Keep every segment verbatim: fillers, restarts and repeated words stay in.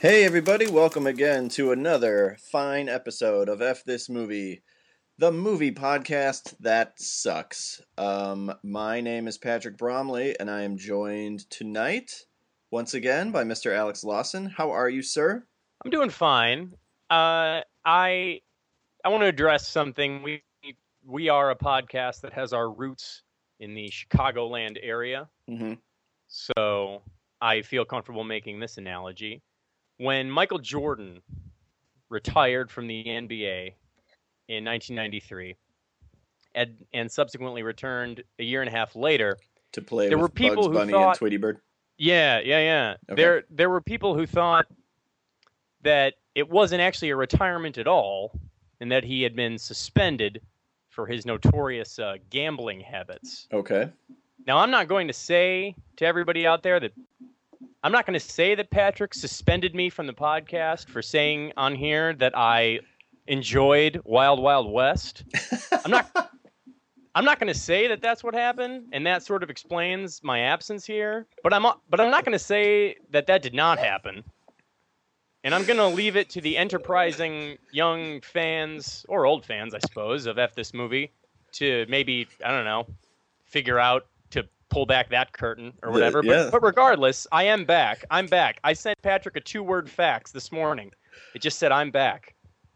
Hey everybody, welcome again to another fine episode of F This Movie, the movie podcast that sucks. Um, my name is Patrick Bromley, and I am joined tonight, once again, by Mister Alex Lawson. How are you, sir? I'm doing fine. Uh, I I want to address something. We we are a podcast that has our roots in the Chicagoland area, Mm-hmm. so I feel comfortable making this analogy. When Michael Jordan retired from the N B A in nineteen ninety-three and, and subsequently returned a year and a half later, To play there were with Bugs people who Bunny and thought, Tweety Bird? yeah, yeah, yeah. Okay. There there were people who thought that it wasn't actually a retirement at all, and that he had been suspended for his notorious uh, gambling habits. Okay. Now, I'm not going to say to everybody out there that I'm not going to say that Patrick suspended me from the podcast for saying on here that I enjoyed Wild Wild West. I'm not. I'm not going to say that that's what happened, and that sort of explains my absence here. But I'm. But I'm not going to say that that did not happen. And I'm going to leave it to the enterprising young fans, or old fans, I suppose, of F This Movie to maybe, I don't know, figure out to pull back that curtain or whatever. The, yeah. But, but regardless, I am back. I'm back. I sent Patrick a two-word fax this morning. It just said, I'm back.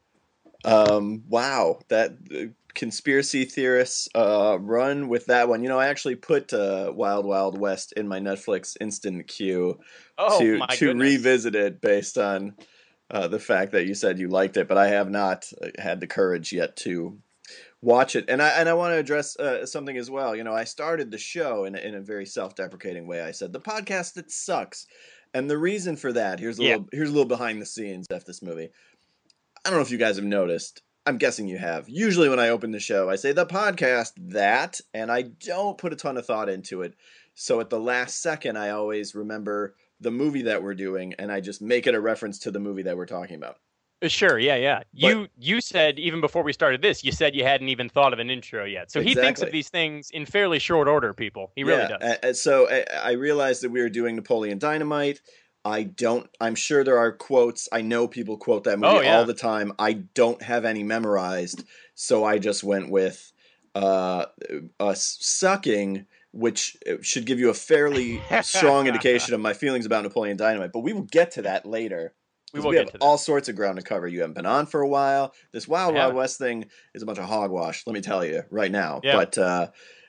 Um, wow. That uh, conspiracy theorists uh, run with that one. You know, I actually put uh, Wild Wild West in my Netflix instant queue Oh, to my to goodness. revisit it based on uh, the fact that you said you liked it, but I have not had the courage yet to watch it. And I and I want to address uh, something as well. You know, I started the show in a, in a very self-deprecating way. I said the podcast that sucks, and the reason for that here's a Yeah. little here's a little behind the scenes of this movie. I don't know if you guys have noticed. I'm guessing you have. Usually when I open the show, I say the podcast that, and I don't put a ton of thought into it. So at the last second, I always remember the movie that we're doing, and I just make it a reference to the movie that we're talking about. Uh, Sure, yeah, yeah. You you said, even before we started this, you said you hadn't even thought of an intro yet. So he thinks of Exactly. these things in fairly short order, people. He really Yeah, does. a- a- so I, I realized that we were doing Napoleon Dynamite. I don't. I'm sure there are quotes. I know people quote that movie Oh, yeah. all the time. I don't have any memorized, so I just went with uh, us sucking, which should give you a fairly strong indication of my feelings about Napoleon Dynamite. But we will get to that later. We 'Cause will we get have to that. all sorts of ground to cover. You haven't been on for a while. This Wild I Wild haven't. West thing is a bunch of hogwash. Let me tell you right now. Yeah. But uh,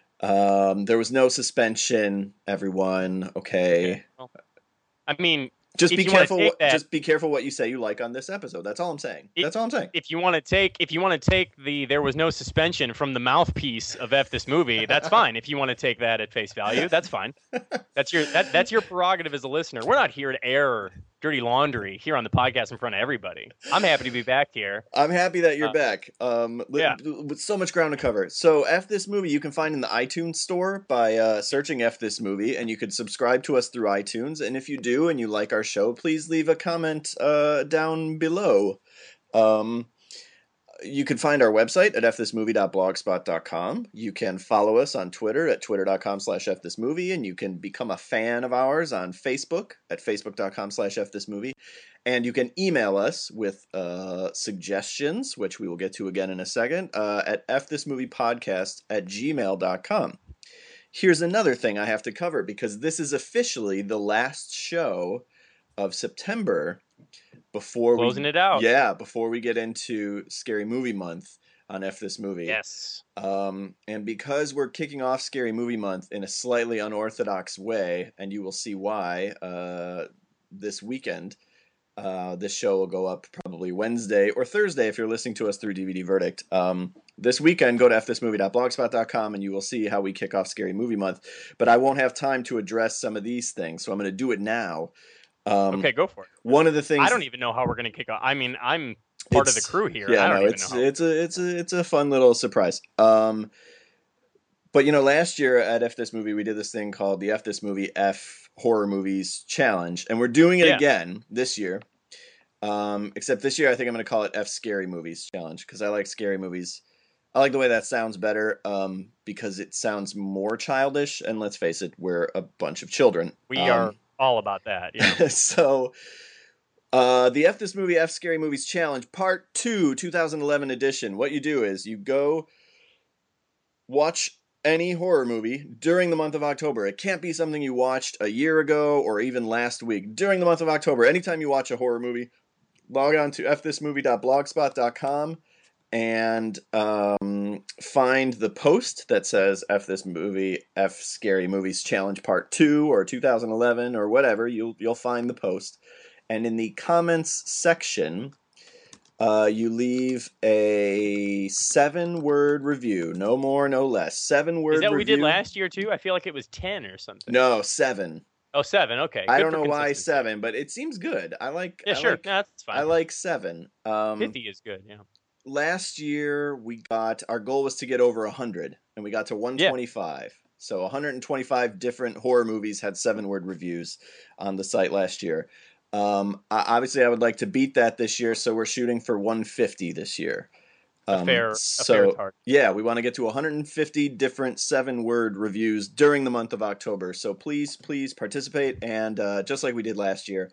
um, there was no suspension. Everyone, okay. Okay. Well, I mean, Just if be you wanna careful. take What, that- just be careful what you say you like on this episode. That's all I'm saying. It- That's all I'm saying. if you want to take if you want to take the there was no suspension from the mouthpiece of F This Movie, that's fine. If you want to take that at face value, that's fine. That's your that that's your prerogative as a listener. We're not here to air dirty laundry here on the podcast in front of everybody. I'm happy to be back here. I'm happy that you're Uh, back. Um, li- yeah. with so much ground to cover. So, F This Movie you can find in the iTunes store by uh, searching F This Movie, and you can subscribe to us through iTunes. And if you do and you like our show, please leave a comment uh, down below. Um, you can find our website at f this movie dot blogspot dot com. You can follow us on Twitter at twitter dot com slash f this movie, and you can become a fan of ours on Facebook at facebook dot com slash f this movie. And you can email us with uh, suggestions, which we will get to again in a second, uh, at f this movie podcast at gmail dot com. Here's another thing I have to cover, because this is officially the last show of September before Closing we, it out. Yeah, before we get into Scary Movie Month on F This Movie. Yes. Um, and because we're kicking off Scary Movie Month in a slightly unorthodox way, and you will see why uh, this weekend, uh, this show will go up probably Wednesday or Thursday if you're listening to us through D V D Verdict. Um, this weekend, go to f this movie dot blogspot dot com and you will see how we kick off Scary Movie Month. But I won't have time to address some of these things, so I'm going to do it now. Um, Okay, go for it. One of the things I don't even know how we're going to kick off. I mean, I'm part of the It's- crew here. Yeah, I don't no, even it's know. How. it's a it's a it's a fun little surprise. Um, but you know, last year at F This Movie, we did this thing called the F This Movie F Horror Movies Challenge, and we're doing it Yeah. again this year. Um, except this year, I think I'm going to call it F Scary Movies Challenge, because I like scary movies. I like the way that sounds better, um, because it sounds more childish. And let's face it, we're a bunch of children. We Um, are all about that. Yeah. so Uh, the F This Movie, F Scary Movies Challenge, Part two, twenty eleven edition. What you do is you go watch any horror movie during the month of October. It can't be something you watched a year ago or even last week. During the month of October, anytime you watch a horror movie, log on to f this movie dot blogspot dot com and um, find the post that says F This Movie, F Scary Movies Challenge Part two or two thousand eleven or whatever. You'll, you'll find the post. And in the comments section, uh, you leave a seven-word review. No more, no less. Seven-word review. Is that what we did last year, too? I feel like it was ten or something. No, seven. Oh, seven. Okay. I Good don't for know why consistency. seven, but it seems good. I like. Yeah, I sure. Like, No, that's fine. I like seven. Um, Pithy is good, yeah. Last year, we got, our goal was to get over one hundred, and we got to one twenty-five. Yeah. So one hundred twenty-five different horror movies had seven-word reviews on the site last year. Um, obviously, I would like to beat that this year, so we're shooting for one fifty this year. Um, a fair, so, a fair target. Yeah, we want to get to one hundred fifty different seven-word reviews during the month of October. So please, please participate, and uh, just like we did last year,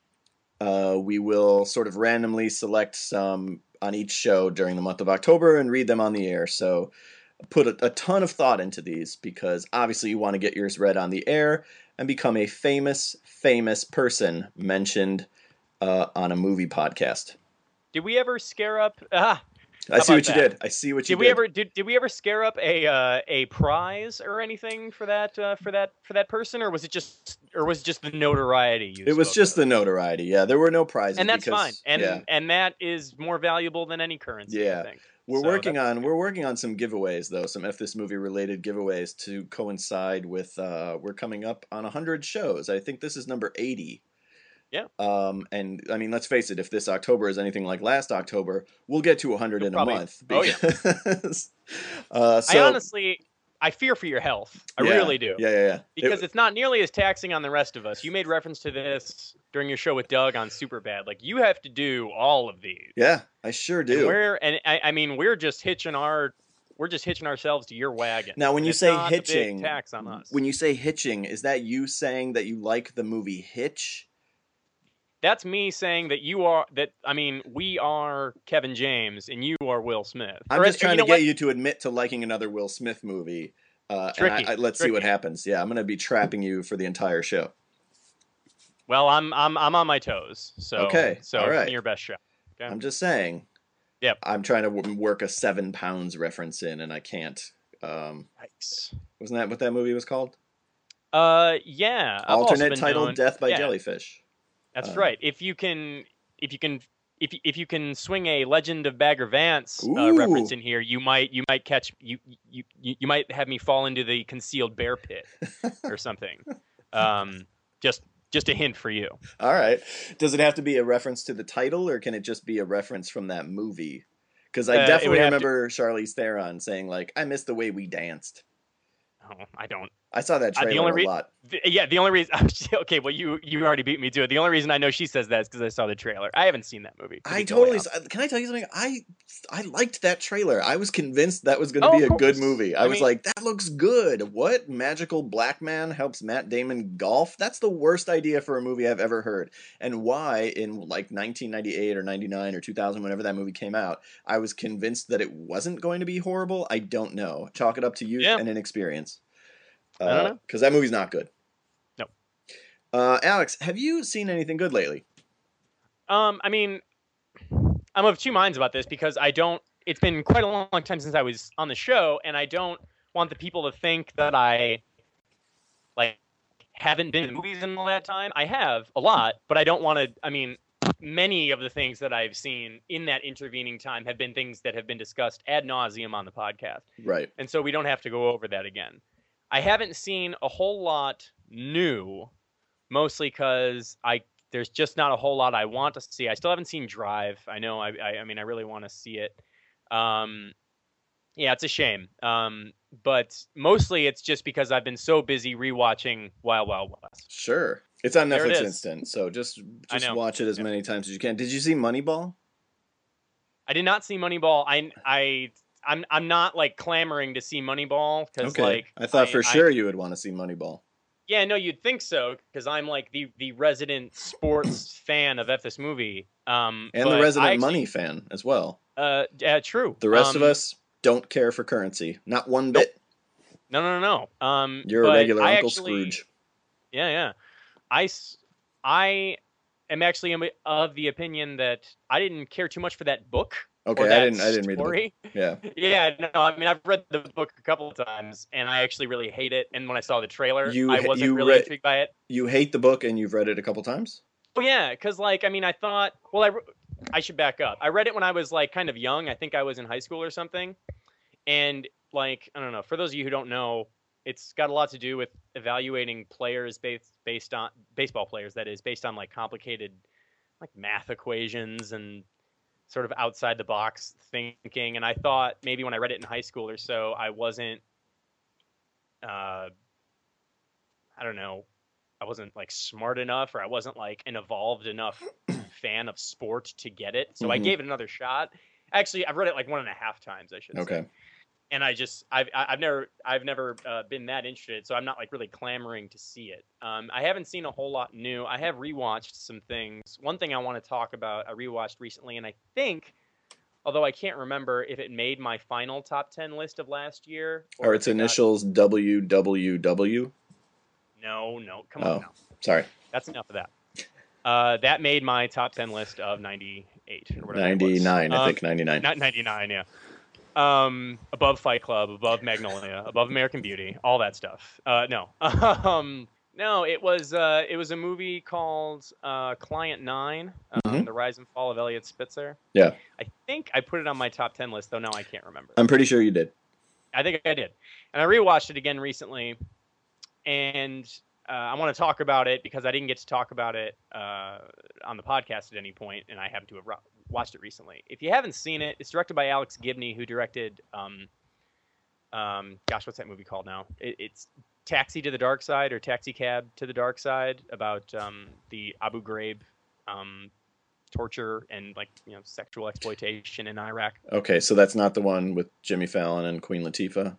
uh, we will sort of randomly select some on each show during the month of October and read them on the air. So put a, a ton of thought into these because obviously you want to get yours read on the air and become a famous, famous person mentioned uh, on a movie podcast. Did we ever scare up? Ah, I see what that? you did. I see what did you we did. Ever, did Did we ever scare up a uh, a prize or anything for that uh, for that for that person, or was it just or was it just the notoriety? You it was just of? the notoriety. Yeah, there were no prizes, and that's because, fine. And yeah. and that is more valuable than any currency. Yeah. I think. We're so working on we're working on some giveaways though, some F This Movie related giveaways to coincide with uh, we're coming up on one hundred shows. I think this is number eighty. Yeah. Um, and I mean, let's face it, if this October is anything like last October, we'll get to one hundred You'll in probably, a month. Because, oh, yeah. uh, so, I honestly, I fear for your health. I yeah, really do. Yeah, yeah, yeah. Because it, it's not nearly as taxing on the rest of us. You made reference to this during your show with Doug on Superbad. Like, you have to do all of these. Yeah, I sure do. And we're, and I, I mean, we're just hitching our... We're just hitching ourselves to your wagon. Now, when you it's say not hitching, a big tax on us. When you say hitching, is that you saying that you like the movie Hitch? That's me saying that you are that. I mean, we are Kevin James and you are Will Smith. I'm or, just trying you know to get what? you to admit to liking another Will Smith movie. Uh, Tricky. And I, I, let's Tricky. see what happens. Yeah, I'm going to be trapping you for the entire show. Well, I'm I'm I'm on my toes. So okay, so all right. Your best shot. Okay? I'm just saying. Yep. I'm trying to w- work a seven pounds reference in, and I can't. Um, Nice. Wasn't that what that movie was called? Uh, yeah. I've also Alternate been title: known, Death by yeah, Jellyfish. That's Um, right. If you can, if you can, if you- if you can swing a Legend of Bagger Vance uh, Ooh. reference in here, you might you might catch you you you you might have me fall into the concealed bear pit or something. Um, just just a hint for you. All right. Does it have to be a reference to the title, or can it just be a reference from that movie? Because I Uh, it definitely would have to- remember Charlize Theron saying, like, I miss the way we danced. Oh, I don't. I saw that Uh, the trailer only a re- lot. The- yeah, the only reason. Okay, well, you you already beat me to it. The only reason I know she says that is because I saw the trailer. I haven't seen that movie. to I be totally. totally honest. Can I tell you something? I I liked that trailer. I was convinced that was going to Oh, be of a good course. movie. I, I was mean- like, that looks good. What magical black man helps Matt Damon golf? That's the worst idea for a movie I've ever heard. And why in like nineteen ninety-eight or ninety-nine or two thousand, whenever that movie came out, I was convinced that it wasn't going to be horrible. I don't know. Chalk it up to youth Yeah. and inexperience. Uh, I don't know. Because that movie's not good. No. Uh, Alex, have you seen anything good lately? Um, I mean, I'm of two minds about this because I don't. It's been quite a long time since I was on the show, and I don't want the people to think that I like haven't been in movies in all that time. I have a lot, but I don't want to. I mean, many of the things that I've seen in that intervening time have been things that have been discussed ad nauseum on the podcast. Right. And so we don't have to go over that again. I haven't seen a whole lot new, mostly because I there's just not a whole lot I want to see. I still haven't seen Drive. I know. I I, I mean, I really want to see it. Um, yeah, it's a shame. Um, but mostly it's just because I've been so busy rewatching Wild Wild West. Sure. It's on There it Netflix is. Instant, so just I just know. watch it as Yeah. many times as you can. Did you see Moneyball? I did not see Moneyball. I I I'm I'm not like clamoring to see Moneyball because Okay. like I thought I- for I- sure you would want to see Moneyball. Yeah, no, you'd think so because I'm like the the resident sports fan of F this movie. Um, And the but I resident actually, money fan as well. uh, yeah, true. The rest of Um, us don't care for currency. Not one nope, bit. no, no, no, no. Um, You're a but regular I Uncle actually, Scrooge. yeah, yeah, I, s- I am actually am of the opinion that I didn't care too much for that book or Okay, I that didn't I didn't read the book. story. Yeah. Yeah, no, I mean I've read the book a couple of times, and I actually really hate it. And when I saw the trailer, You I wasn't you really read intrigued by it. you hate the book and you've read it a couple times? Oh yeah, because like I mean I thought well I I should back up. I read it when I was like kind of young. I think I was in high school or something. And like I don't know. For those of you who don't know, it's got a lot to do with evaluating players based based on baseball players. That is based on like complicated like math equations and sort of outside the box thinking. And I thought maybe when I read it in high school or so, I wasn't. Uh, I don't know. I wasn't like smart enough or I wasn't like an evolved enough fan of sport to get it. So I Mhm. gave it another shot. Actually, I've read it like one and a half times, I should Okay. say. And I just I've I've never I've never uh, been that interested, so I'm not like really clamoring to see it. Um, I haven't seen a whole lot new. I have rewatched some things. One thing I want to talk about, I rewatched recently, and I think, although I can't remember if it made my final top ten list of last year or Are if its it got initials W W W? no no come on Oh, now. sorry. That's enough of that. Uh, that made my top ten list of ninety-eight or whatever it was. ninety-nine, I Um, think ninety-nine. not ninety-nine, yeah. Um, above Fight Club, above Magnolia, above American Beauty, all that stuff. Uh, no, um, no, it was uh, it was a movie called uh, Client Nine, um, Mhm. The Rise and Fall of Elliot Spitzer. Yeah. I think I put it on my top ten list, though now I can't remember. I'm pretty sure you did. I think I did, and I rewatched it again recently, and uh, I want to talk about it because I didn't get to talk about it uh, on the podcast at any point, and I happen to have ro- watched it recently. If you haven't seen it, it's directed by Alex Gibney, who directed, um, um, gosh, what's that movie called now? It, it's Taxi to the Dark Side or Taxi Cab to the Dark Side about um, the Abu Ghraib um, torture and like you know sexual exploitation in Iraq. Okay, so that's not the one with Jimmy Fallon and Queen Latifah.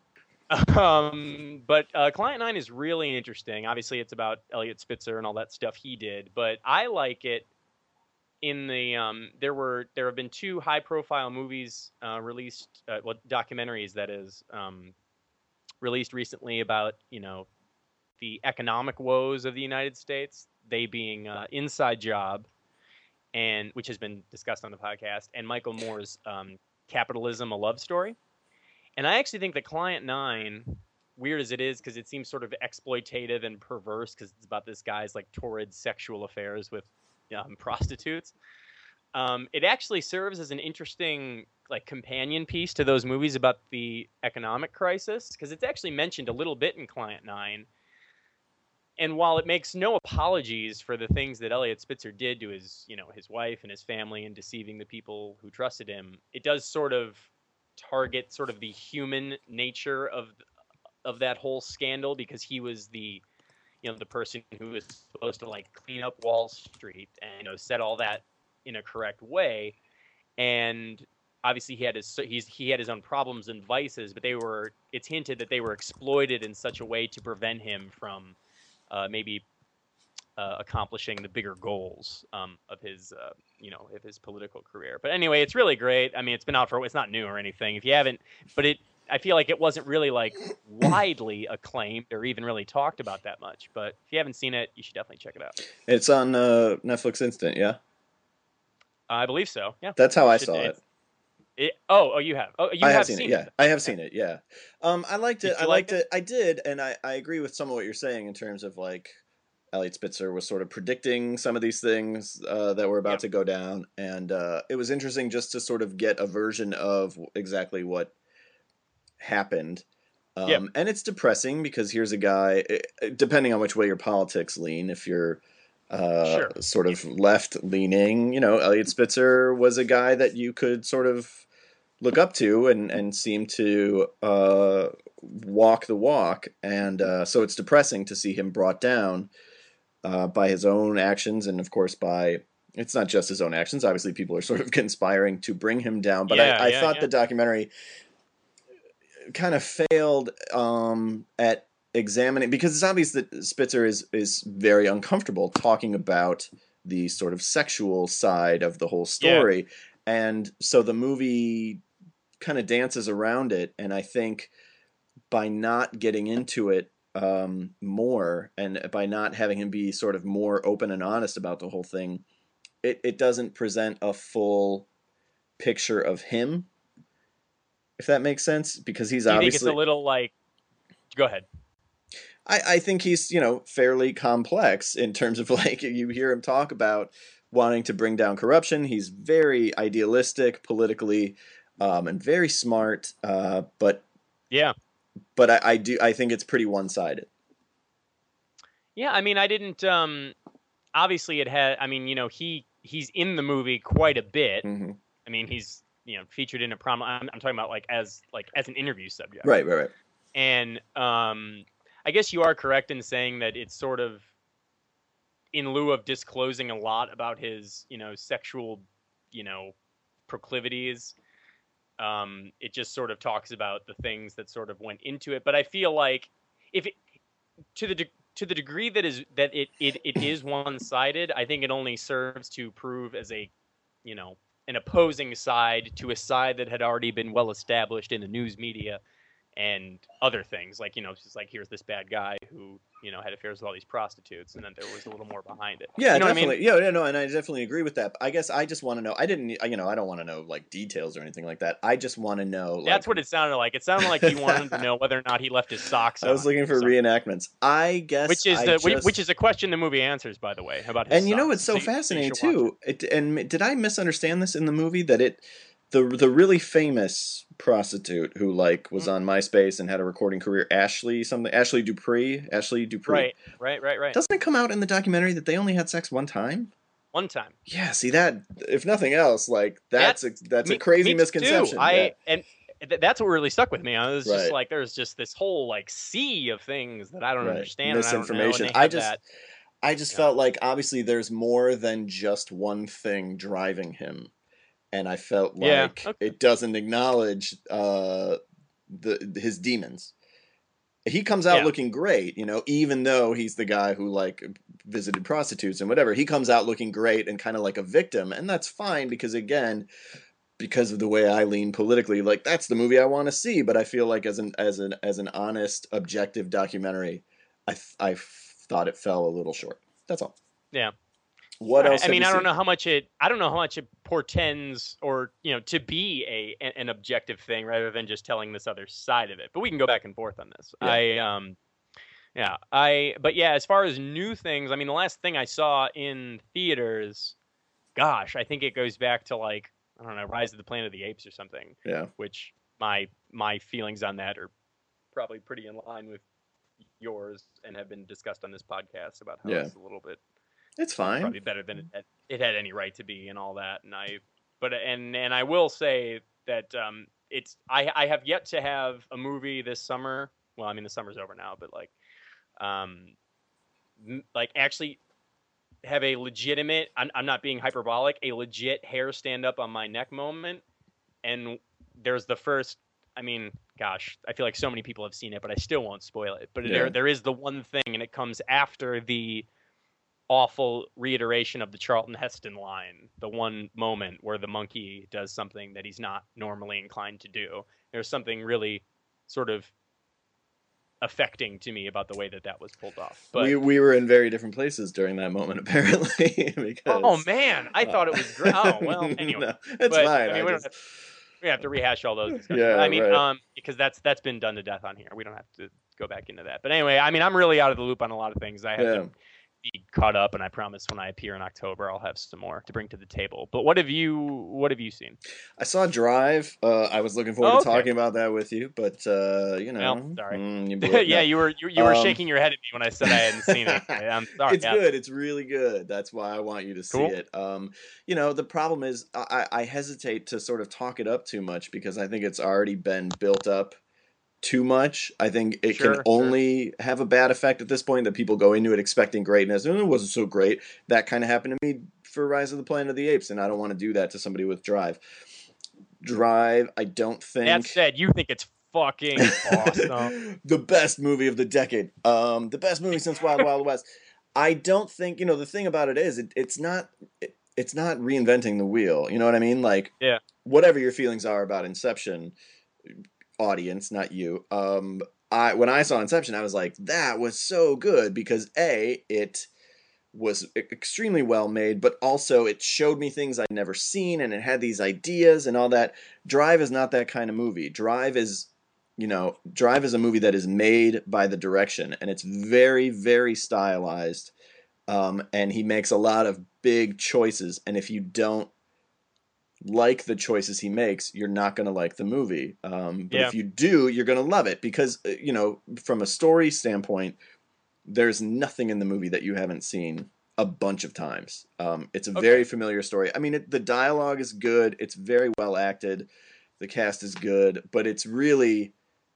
Um, but uh, Client Nine is really interesting. Obviously, it's about Elliot Spitzer and all that stuff he did. But I like it in the um, there were there have been two high profile movies uh, released, uh, well, documentaries that is um, released recently about you know the economic woes of the United States. They being uh, Inside Job, and which has been discussed on the podcast, and Michael Moore's um, Capitalism: A Love Story. And I actually think that Client Nine, weird as it is, because it seems sort of exploitative and perverse, because it's about this guy's like torrid sexual affairs with um, prostitutes. Um, it actually serves as an interesting like companion piece to those movies about the economic crisis, because it's actually mentioned a little bit in Client Nine. And while it makes no apologies for the things that Elliot Spitzer did to his, you know, his wife and his family and deceiving the people who trusted him, it does sort of target sort of the human nature of of that whole scandal because he was the you know the person who was supposed to like clean up Wall Street and you know set all that in a correct way, and obviously he had his he's he had his own problems and vices, but they were it's hinted that they were exploited in such a way to prevent him from uh, maybe uh, accomplishing the bigger goals um, of his, uh, you know, of his political career. But anyway, it's really great. I mean, it's been out for it's not new or anything. If you haven't, but it, I feel like it wasn't really like widely acclaimed or even really talked about that much. But if you haven't seen it, you should definitely check it out. It's on uh, Netflix Instant, yeah? I believe so. Yeah, That's how you I should, saw it. it. Oh, oh, you have. Oh, you I have, have seen, seen it, yeah. it. I have seen it, yeah. Um, I liked it. Did I you liked like it? I did, and I, I agree with some of what you're saying in terms of like Elliot Spitzer was sort of predicting some of these things uh, that were about Yep. to go down, and uh, it was interesting just to sort of get a version of exactly what happened. Um, Yep. And it's depressing because here's a guy, eh, depending on which way your politics lean, if you're uh, Sure. sort of left leaning, you know, Elliot Spitzer was a guy that you could sort of look up to and, and seem to uh, walk the walk. And uh, so it's depressing to see him brought down uh, by his own actions and, of course, by. It's not just his own actions. Obviously, people are sort of conspiring to bring him down. But Yeah, I, I yeah, thought yeah. the documentary kind of failed um, at examining, because it's obvious that Spitzer is is very uncomfortable talking about the sort of sexual side of the whole Yeah. story, and so the movie kind of dances around it, and I think by not getting into it um, more, and by not having him be sort of more open and honest about the whole thing, it, it doesn't present a full picture of him, if that makes sense, because he's Do you think it's a obviously, little like? Go ahead. I, I think he's, you know, fairly complex in terms of, like, you hear him talk about wanting to bring down corruption. He's very idealistic politically, um, and very smart, uh, but Yeah. but I, I do I think it's pretty one-sided. Yeah, I mean, I didn't. Um, obviously, it had. I mean, you know, he he's in the movie quite a bit. Mm-hmm. I mean, he's you know featured in a prom. I'm, I'm talking about like as like as an interview subject. Right, right, right. And um, I guess you are correct in saying that it's sort of in lieu of disclosing a lot about his you know sexual you know proclivities. Um, it just sort of talks about the things that sort of went into it. But I feel like if it, to the de- to the degree that is that it, it it is one sided, I think it only serves to prove as a you know an opposing side to a side that had already been well established in the news media and other things. Like you know, it's just like here's this bad guy who you know had affairs with all these prostitutes, and then there was a little more behind it. Yeah, You know what I definitely. mean? Yeah, yeah, no, and I definitely agree with that. I guess I just want to know. I didn't, you know, I don't want to know like details or anything like that. I just want to know. Like, That's what it sounded like. It sounded like you wanted to know whether or not he left his socks on. I was looking for reenactments. I guess, which is I the just... which is a question the movie answers, by the way, about his And you know socks. what's so, so fascinating so too? It. it and did I misunderstand this in the movie that it the the really famous prostitute who like was on MySpace and had a recording career, Ashley something, Ashley Dupree, Ashley Dupree. Right, right, right, right. Doesn't it come out in the documentary that they only had sex one time? One time. Yeah, see that, if nothing else, like that's That's, a, that's me, a crazy me misconception. Too. I yeah. and th- that's what really stuck with me. I was Right. just like, there's just this whole like sea of things that I don't right. understand. Misinformation. And I, don't know, and they I have just that. I just Yeah. felt like obviously there's more than just one thing driving him. And I felt like Yeah, okay. it doesn't acknowledge uh, the his demons. He comes out Yeah. looking great, you know, even though he's the guy who like visited prostitutes and whatever. He comes out looking great and kind of like a victim, and that's fine because again, because of the way I lean politically, like that's the movie I want to see. But I feel like as an as an as an honest, objective documentary, I th- I thought it fell a little short. That's all. Yeah. What I, else? I mean, have you I don't seen? know how much it. I don't know how much it portends, or you know, to be a an, an objective thing rather than just telling this other side of it. But we can go back and forth on this. Yeah. I um, yeah, I. But yeah, as far as new things, I mean, the last thing I saw in theaters, gosh, I think it goes back to like I don't know, Rise of the Planet of the Apes or something. Yeah. Which my my feelings on that are probably pretty in line with yours and have been discussed on this podcast about how Yeah. it's a little bit. It's fine. Probably better than it had, it had any right to be and all that. And I, but and and I will say that um, it's I I have yet to have a movie this summer. Well, I mean the summer's over now, but like, um, m- like actually have a legitimate. I'm I'm not being hyperbolic. A legit hair stand up on my neck moment. And there's the first. I mean, gosh, I feel like so many people have seen it, but I still won't spoil it. But Yeah. there there is the one thing, and it comes after the awful reiteration of the Charlton Heston line, the one moment where the monkey does something that he's not normally inclined to do. There's something really sort of affecting to me about the way that that was pulled off. But we we were in very different places during that moment, apparently. because oh man, I uh, thought it was great. Oh well, anyway, no, it's but, fine. I mean, I we, just... don't have, we have to rehash all those discussions. Yeah, I mean, right. um, because that's that's been done to death on here. We don't have to go back into that. But anyway, I mean, I'm really out of the loop on a lot of things. I have Yeah. to be caught up, and I promise when I appear in October, I'll have some more to bring to the table. But what have you what have you seen? I saw Drive. Uh, I was looking forward Oh, to okay. talking about that with you, but uh, you know, Well, sorry. mm, you blew it. yeah, No. you were you, you were Um, shaking your head at me when I said I hadn't seen it. I'm sorry. It's yeah. good. It's really good. That's why I want you to see Cool. it. Um, you know, the problem is I, I hesitate to sort of talk it up too much because I think it's already been built up too much. I think it Sure, can only have a bad effect at this point, that people go into it expecting greatness and it wasn't so great. That kind of happened to me for Rise of the Planet of the Apes, and I don't want to do that to somebody with Drive. Drive, I don't think. That said, you think it's fucking awesome. The best movie of the decade. Um, the best movie since Wild Wild West. I don't think, you know, the thing about it is, it, it's not, it, it's not reinventing the wheel. You know what I mean? Like, yeah. Whatever your feelings are about Inception, audience, not you. Um, I when I saw Inception, I was like, that was so good because A, it was extremely well made, but also it showed me things I'd never seen, and it had these ideas and all that. Drive is not that kind of movie. Drive is, you know, Drive is a movie that is made by the direction, and it's very, very stylized. Um, and he makes a lot of big choices, and if you don't like the choices he makes, you're not going to like the movie. Um, but yeah. if you do, you're going to love it because, you know, from a story standpoint, there's nothing in the movie that you haven't seen a bunch of times. Um, it's a okay. very familiar story. I mean, it, the dialogue is good. It's very well acted. The cast is good, but it's really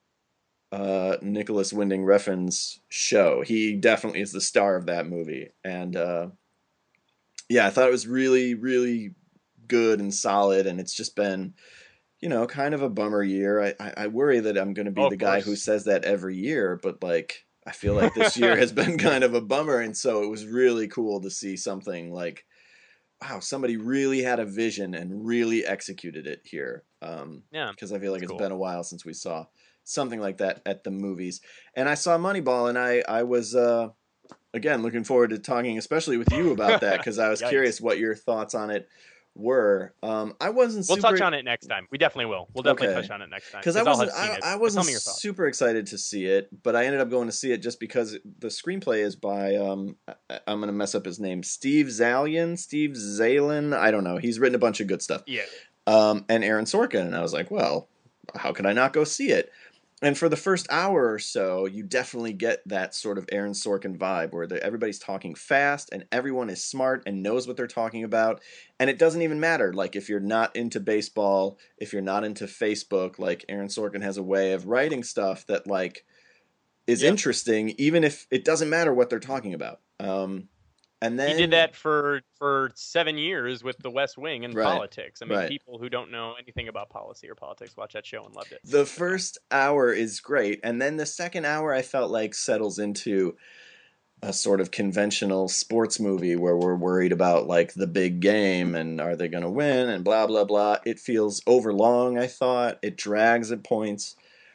uh, Nicholas Winding Refn's show. He definitely is the star of that movie. And uh, yeah, I thought it was really, really good and solid, and it's just been, you know, kind of a bummer year. I, I, I worry that I'm going to be oh, the guy who says that every year, but like, I feel like this year has been kind of a bummer, and so it was really cool to see something like, wow, somebody really had a vision and really executed it here. Um, yeah, because I feel like it's cool. been a while since we saw something like that at the movies. And I saw Moneyball, and I, I was, uh, again, looking forward to talking, especially with you about that, because I was curious what your thoughts on it were. Um, I wasn't. We'll super... touch on it next time. We definitely will. We'll definitely okay. touch on it next time. Because I wasn't. I, I, I wasn't your super excited to see it, but I ended up going to see it just because the screenplay is by. Um, I, I'm gonna mess up his name. Steve Zalian. Steve Zalen. I don't know. He's written a bunch of good stuff. Yeah. Um, and Aaron Sorkin, and I was like, well, how could I not go see it? And for the first hour or so, you definitely get that sort of Aaron Sorkin vibe where everybody's talking fast and everyone is smart and knows what they're talking about. And it doesn't even matter. Like, if you're not into baseball, if you're not into Facebook, like, Aaron Sorkin has a way of writing stuff that, like, is yeah. interesting, even if it doesn't matter what they're talking about. Um, and then he did that for for seven years with The West Wing and right, politics. I mean, right. people who don't know anything about policy or politics watch that show and loved it. The first hour is great, and then the second hour I felt like settles into a sort of conventional sports movie where we're worried about like the big game and are they going to win and blah blah blah. It feels overlong, I thought. It drags at points.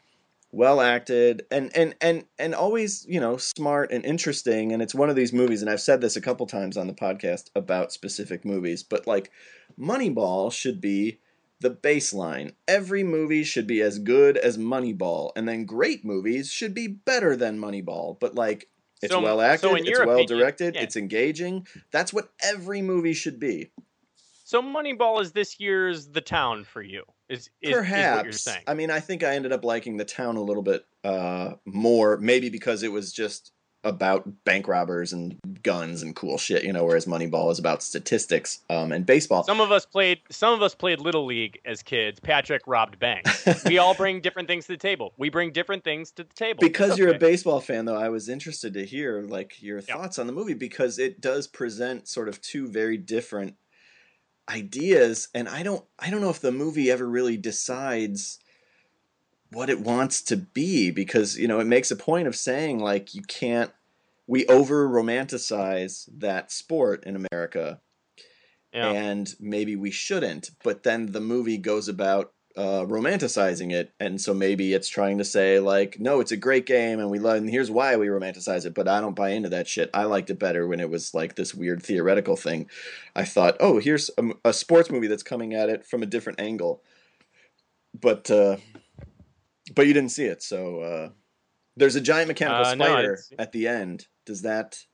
Well acted and, and and and always, you know, smart and interesting, and it's one of these movies, and I've said this a couple times on the podcast about specific movies, but like Moneyball should be the baseline. Every movie should be as good as Moneyball, and then great movies should be better than Moneyball, but like it's so, well acted, so in it's your well opinion, directed, yeah. it's engaging. That's what every movie should be. So Moneyball is this year's The Town for you, is, is, Perhaps. is what you're saying. I mean, I think I ended up liking The Town a little bit uh, more, maybe because it was just about bank robbers and guns and cool shit, you know, whereas Moneyball is about statistics um, and baseball. Some of us played some of us played Little League as kids. Patrick robbed banks. We all bring different things to the table. We bring different things to the table. Because okay. you're a baseball fan, though, I was interested to hear like your Yep. thoughts on the movie, because it does present sort of two very different ideas, and I don't I don't know if the movie ever really decides what it wants to be, because, you know, it makes a point of saying like you can't we over romanticize that sport in America. Yeah. And maybe we shouldn't, but then the movie goes about uh, romanticizing it, and so maybe it's trying to say like, no, it's a great game and we love, and here's why we romanticize it, but I don't buy into that shit. I liked it better when it was like this weird theoretical thing. I thought, oh, here's a, a sports movie that's coming at it from a different angle, but uh, but you didn't see it, so uh, there's a giant mechanical uh, spider no, at the end. Does that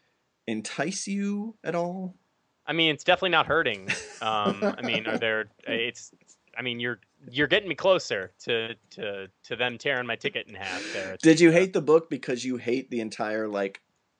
entice you at all? I mean, it's definitely not hurting. Um, I mean, are there? It's. I mean, you're you're getting me closer to to to them tearing my ticket in half. There. Did you hate the book because you hate the entire like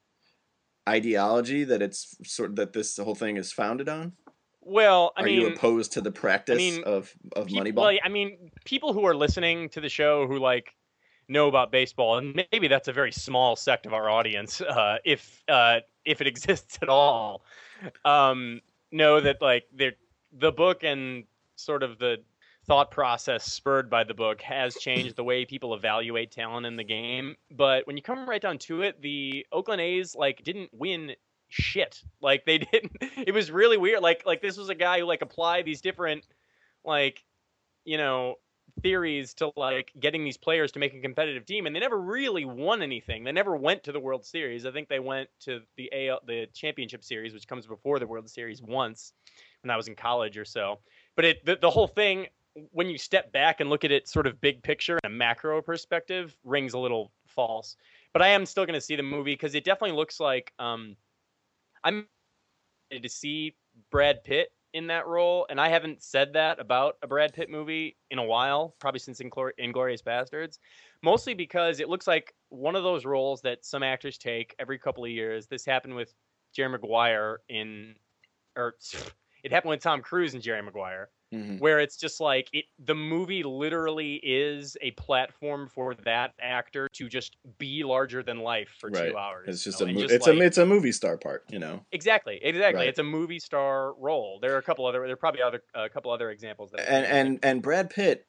ideology that it's sort of, that this whole thing is founded on? Well, I are mean, you opposed to the practice I mean, of of people, Moneyball? Well, I mean, people who are listening to the show who like know about baseball, and maybe that's a very small sect of our audience, uh, if uh, if it exists at all, um, know that like the book and sort of the thought process spurred by the book has changed the way people evaluate talent in the game. But when you come right down to it, the Oakland A's like didn't win shit. Like they didn't. It was really weird. Like like this was a guy who like applied these different like you know theories to like getting these players to make a competitive team, and they never really won anything. They never went to the World Series. I think they went to the A L, the Championship Series, which comes before the World Series once when I was in college or so. But it the, the whole thing, when you step back and look at it sort of big picture and a macro perspective, rings a little false. But I am still going to see the movie because it definitely looks like um, I'm excited to see Brad Pitt in that role, and I haven't said that about a Brad Pitt movie in a while, probably since Inglor- Inglourious Bastards, mostly because it looks like one of those roles that some actors take every couple of years. This happened with Jerry Maguire in, or it happened with Tom Cruise and Jerry Maguire, mm-hmm. where it's just like it. The movie literally is a platform for that actor to just be larger than life for right. two hours. It's just you know? a mo- just it's like, a it's a movie star part, you know. Exactly, exactly. Right. It's a movie star role. There are a couple other. There are probably other a couple other examples. That and and and Brad Pitt,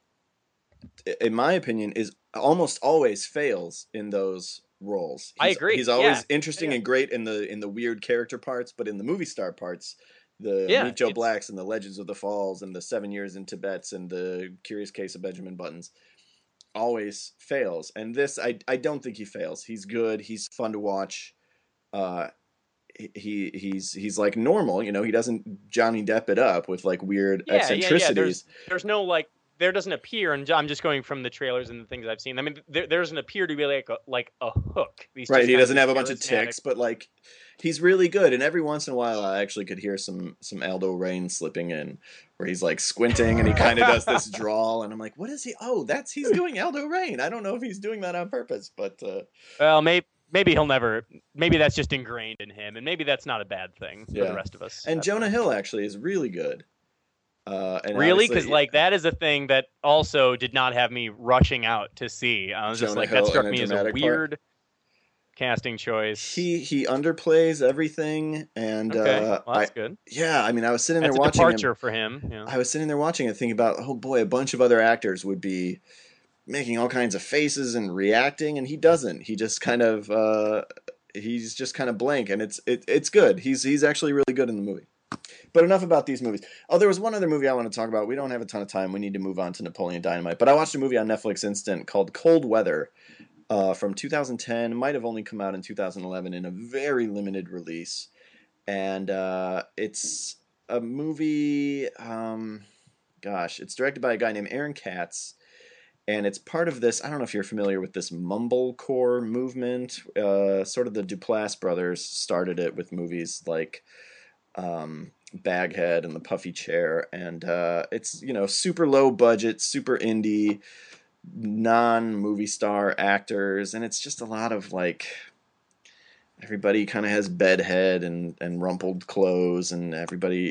in my opinion, is almost always fails in those roles. He's, I agree. He's always yeah. interesting yeah. and great in the in the weird character parts, but in the movie star parts, the yeah, Meet Joe Blacks and the Legends of the Falls and the Seven Years in Tibet and the Curious Case of Benjamin Buttons, always fails. And this, I I don't think he fails. He's good. He's fun to watch. Uh, he he's he's like normal. You know, he doesn't Johnny Depp it up with like weird yeah, eccentricities. Yeah, yeah. There's, there's no like. There doesn't appear, and I'm just going from the trailers and the things I've seen. I mean, there, there doesn't appear to be like a, like a hook. He's right, he doesn't have a bunch of ticks, but like he's really good. And every once in a while, I actually could hear some some Aldo Rain slipping in, where he's like squinting and he kind of does this drawl, and I'm like, what is he? Oh, that's he's doing Aldo Rain. I don't know if he's doing that on purpose, but uh, well, maybe. Maybe he'll never. Maybe that's just ingrained in him, and maybe that's not a bad thing for yeah. the rest of us. And Jonah fun. Hill actually is really good. Uh, and really, because like that is a thing that also did not have me rushing out to see. I was Jonah just like Hill that struck a me as a weird part. casting choice. He he underplays everything, and okay. uh, well, that's I, good. Yeah, I mean, I was sitting that's there a watching departure him, for him. Yeah. I was sitting there watching it, thinking about, oh boy, a bunch of other actors would be making all kinds of faces and reacting, and he doesn't. He just kind of. Uh, He's just kind of blank, and it's it, it's good. He's he's actually really good in the movie. But enough about these movies. Oh, there was one other movie I want to talk about. We don't have a ton of time. We need to move on to Napoleon Dynamite. But I watched a movie on Netflix Instant called Cold Weather uh, from two thousand ten. It might have only come out in two thousand eleven in a very limited release. And uh, it's a movie, um, gosh, it's directed by a guy named Aaron Katz. And it's part of this, I don't know if you're familiar with this mumblecore movement. Uh, sort of the Duplass brothers started it with movies like um, Baghead and The Puffy Chair. And uh, it's, you know, super low budget, super indie, non-movie star actors. And it's just a lot of like, everybody kind of has bedhead and, and rumpled clothes, and everybody...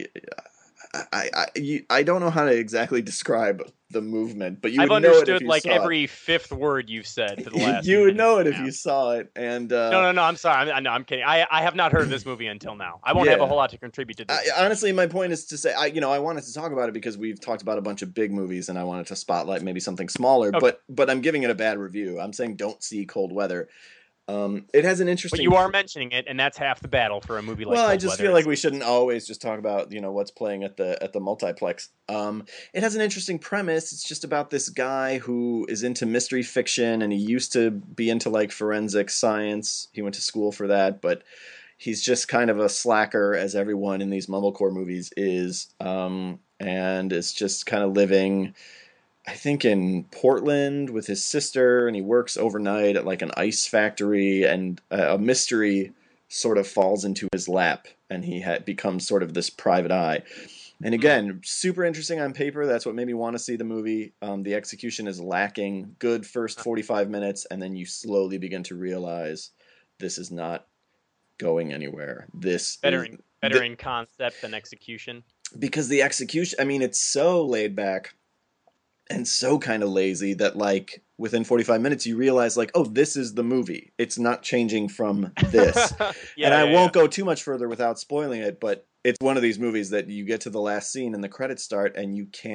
I, I, you, I don't know how to exactly describe the movement, but you I've would know it if understood you like saw every it. fifth word you've said for the last. You would know it if now. you saw it, and uh, no, no, no. I'm sorry. I'm, no, I'm kidding. I, I have not heard of this movie until now. I won't yeah. have a whole lot to contribute to this. I, honestly, my point is to say, I, you know, I wanted to talk about it because we've talked about a bunch of big movies, and I wanted to spotlight maybe something smaller. Okay. But, but I'm giving it a bad review. I'm saying don't see Cold Weather. Um, it has an interesting. But you are mentioning it, and that's half the battle for a movie like. Well, Cold I just Weather. feel like we shouldn't always just talk about, you know, what's playing at the at the multiplex. Um, it has an interesting premise. It's just about this guy who is into mystery fiction, and he used to be into like forensic science. He went to school for that, but he's just kind of a slacker, as everyone in these mumblecore movies is, um, and is just kind of living. I think in Portland with his sister, and he works overnight at like an ice factory, and a mystery sort of falls into his lap, and he ha- becomes sort of this private eye. And again, super interesting on paper. That's what made me want to see the movie. Um, the execution is lacking. Good first forty-five minutes, and then you slowly begin to realize this is not going anywhere. This better is, in, better the, in concept than execution. Because the execution, I mean, it's so laid back and so kind of lazy that like within forty-five minutes you realize like, oh, this is the movie. It's not changing from this. yeah, and I yeah, won't yeah. go too much further without spoiling it, but it's one of these movies that you get to the last scene and the credits start and you can't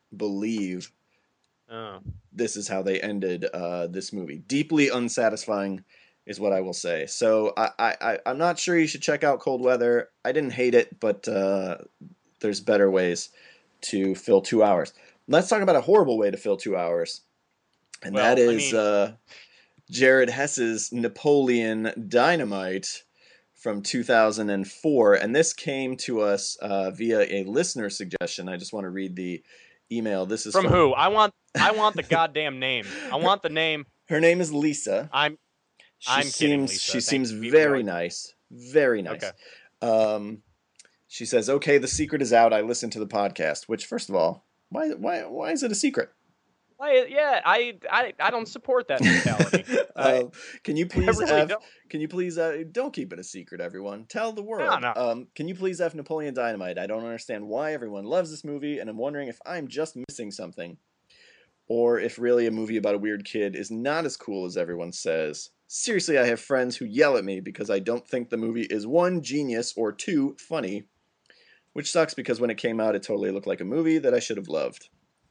believe Oh. this is how they ended uh, this movie. Deeply unsatisfying is what I will say. So I, I, I, I'm not sure you should check out Cold Weather. I didn't hate it, but uh, there's better ways to fill two hours. Let's talk about a horrible way to fill two hours. And Well, that I is mean, uh, Jared Hess's Napoleon Dynamite from two thousand four. And this came to us uh, via a listener suggestion. I just want to read the email. This is from, from, who? I want I want the goddamn name. I want the name. her name is Lisa. I'm She I'm kidding, seems Lisa. she Thank seems you. We- we very always- nice. Very nice. Okay. Um, she says, "Okay, the secret is out. I listened to the podcast." Which, first of all, why why why is it a secret? I, yeah, I, I I don't support that mentality. I, um, can you I please really F, don't. can you please uh, don't keep it a secret, everyone. Tell the No, world. no. Um, can you please F Napoleon Dynamite? I don't understand why everyone loves this movie, and I'm wondering if I'm just missing something, or if really a movie about a weird kid is not as cool as everyone says. Seriously, I have friends who yell at me because I don't think the movie is one, genius, or two, funny, which sucks because when it came out, it totally looked like a movie that I should have loved.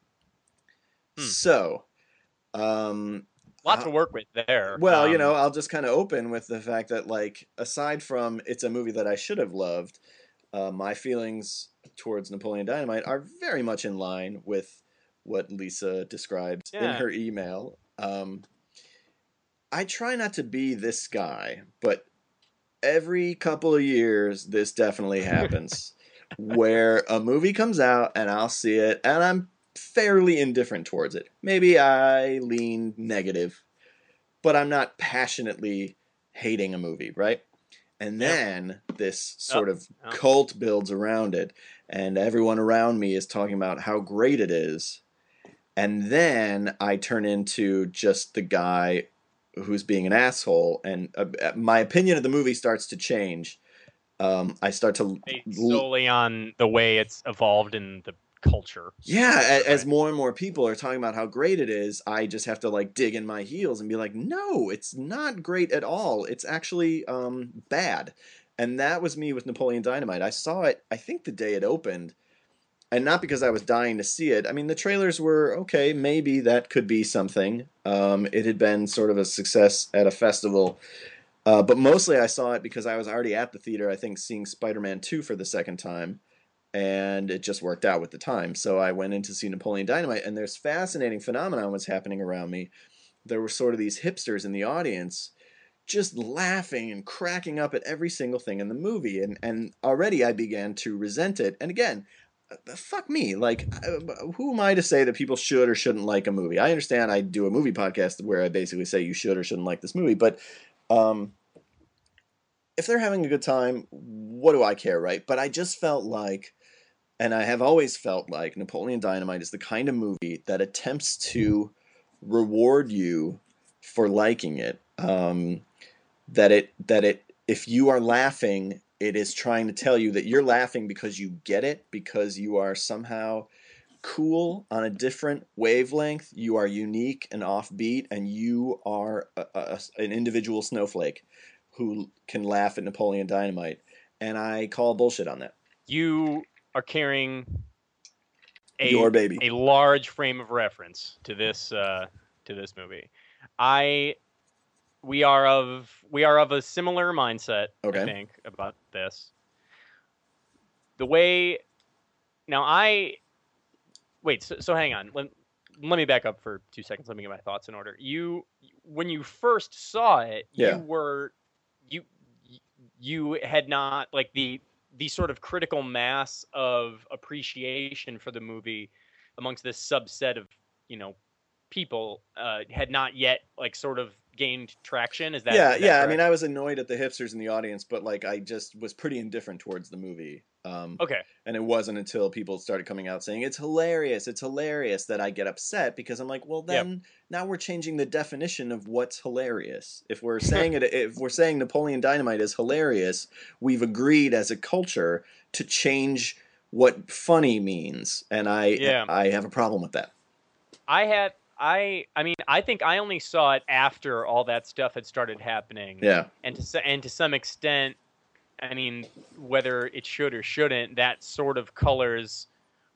Hmm. So, um, Lot uh, to work with there. well, um, you know, I'll just kind of open with the fact that, like, aside from it's a movie that I should have loved, uh, my feelings towards Napoleon Dynamite are very much in line with what Lisa described in Yeah. her email. Um, I try not to be this guy, but every couple of years, this definitely happens. Where a movie comes out and I'll see it, and I'm fairly indifferent towards it. Maybe I lean negative, but I'm not passionately hating a movie, right? And Yep. then this sort Oh, of oh. cult builds around it, and everyone around me is talking about how great it is. And then I turn into just the guy who's being an asshole, and uh, my opinion of the movie starts to change. Um, I start to based l- solely on the way it's evolved in the culture. yeah, culture, a- as right? more and more people are talking about how great it is, I just have to like dig in my heels and be like, no, it's not great at all. It's actually um, bad. And that was me with Napoleon Dynamite. I saw it, I think, the day it opened, and not because I was dying to see it. I mean, the trailers were okay. Maybe that could be something. Um, it had been sort of a success at a festival. Uh, but mostly I saw it because I was already at the theater, I think, seeing Spider-Man two for the second time. And it just worked out with the time. So I went in to see Napoleon Dynamite, and there's fascinating phenomenon was happening around me. There were sort of these hipsters in the audience just laughing and cracking up at every single thing in the movie. And, and already I began to resent it. And again, uh, fuck me. Like, uh, who am I to say that people should or shouldn't like a movie? I understand I do a movie podcast where I basically say you should or shouldn't like this movie, but um, if they're having a good time, what do I care, right? But I just felt like, and I have always felt like, Napoleon Dynamite is the kind of movie that attempts to reward you for liking it. Um, that it that it if you are laughing, it is trying to tell you that you're laughing because you get it, because you are somehow cool on a different wavelength. You are unique and offbeat, and you are a, a, an individual snowflake who can laugh at Napoleon Dynamite. And I call bullshit on that. You are carrying a Your baby. a large frame of reference to this uh, to this movie. I we are of we are of a similar mindset. Okay. I think about this. The way now I wait. So, so hang on. Let, let me back up for two seconds. Let me get my thoughts in order. You when you first saw it, Yeah. you were you you had not like the the sort of critical mass of appreciation for the movie amongst this subset of, you know, people uh, had not yet like sort of gained traction. Is that yeah, is that yeah. I correct? mean, I was annoyed at the hipsters in the audience, but like, I just was pretty indifferent towards the movie. Um, Okay. And it wasn't until people started coming out saying it's hilarious, it's hilarious, that I get upset, because I'm like, well, then Yep. now we're changing the definition of what's hilarious. If we're saying it, if we're saying Napoleon Dynamite is hilarious, we've agreed as a culture to change what funny means, and I Yeah. I have a problem with that. I had I I mean I think I only saw it after all that stuff had started happening. Yeah. And to s- and to some extent, I mean, whether it should or shouldn't, that sort of colors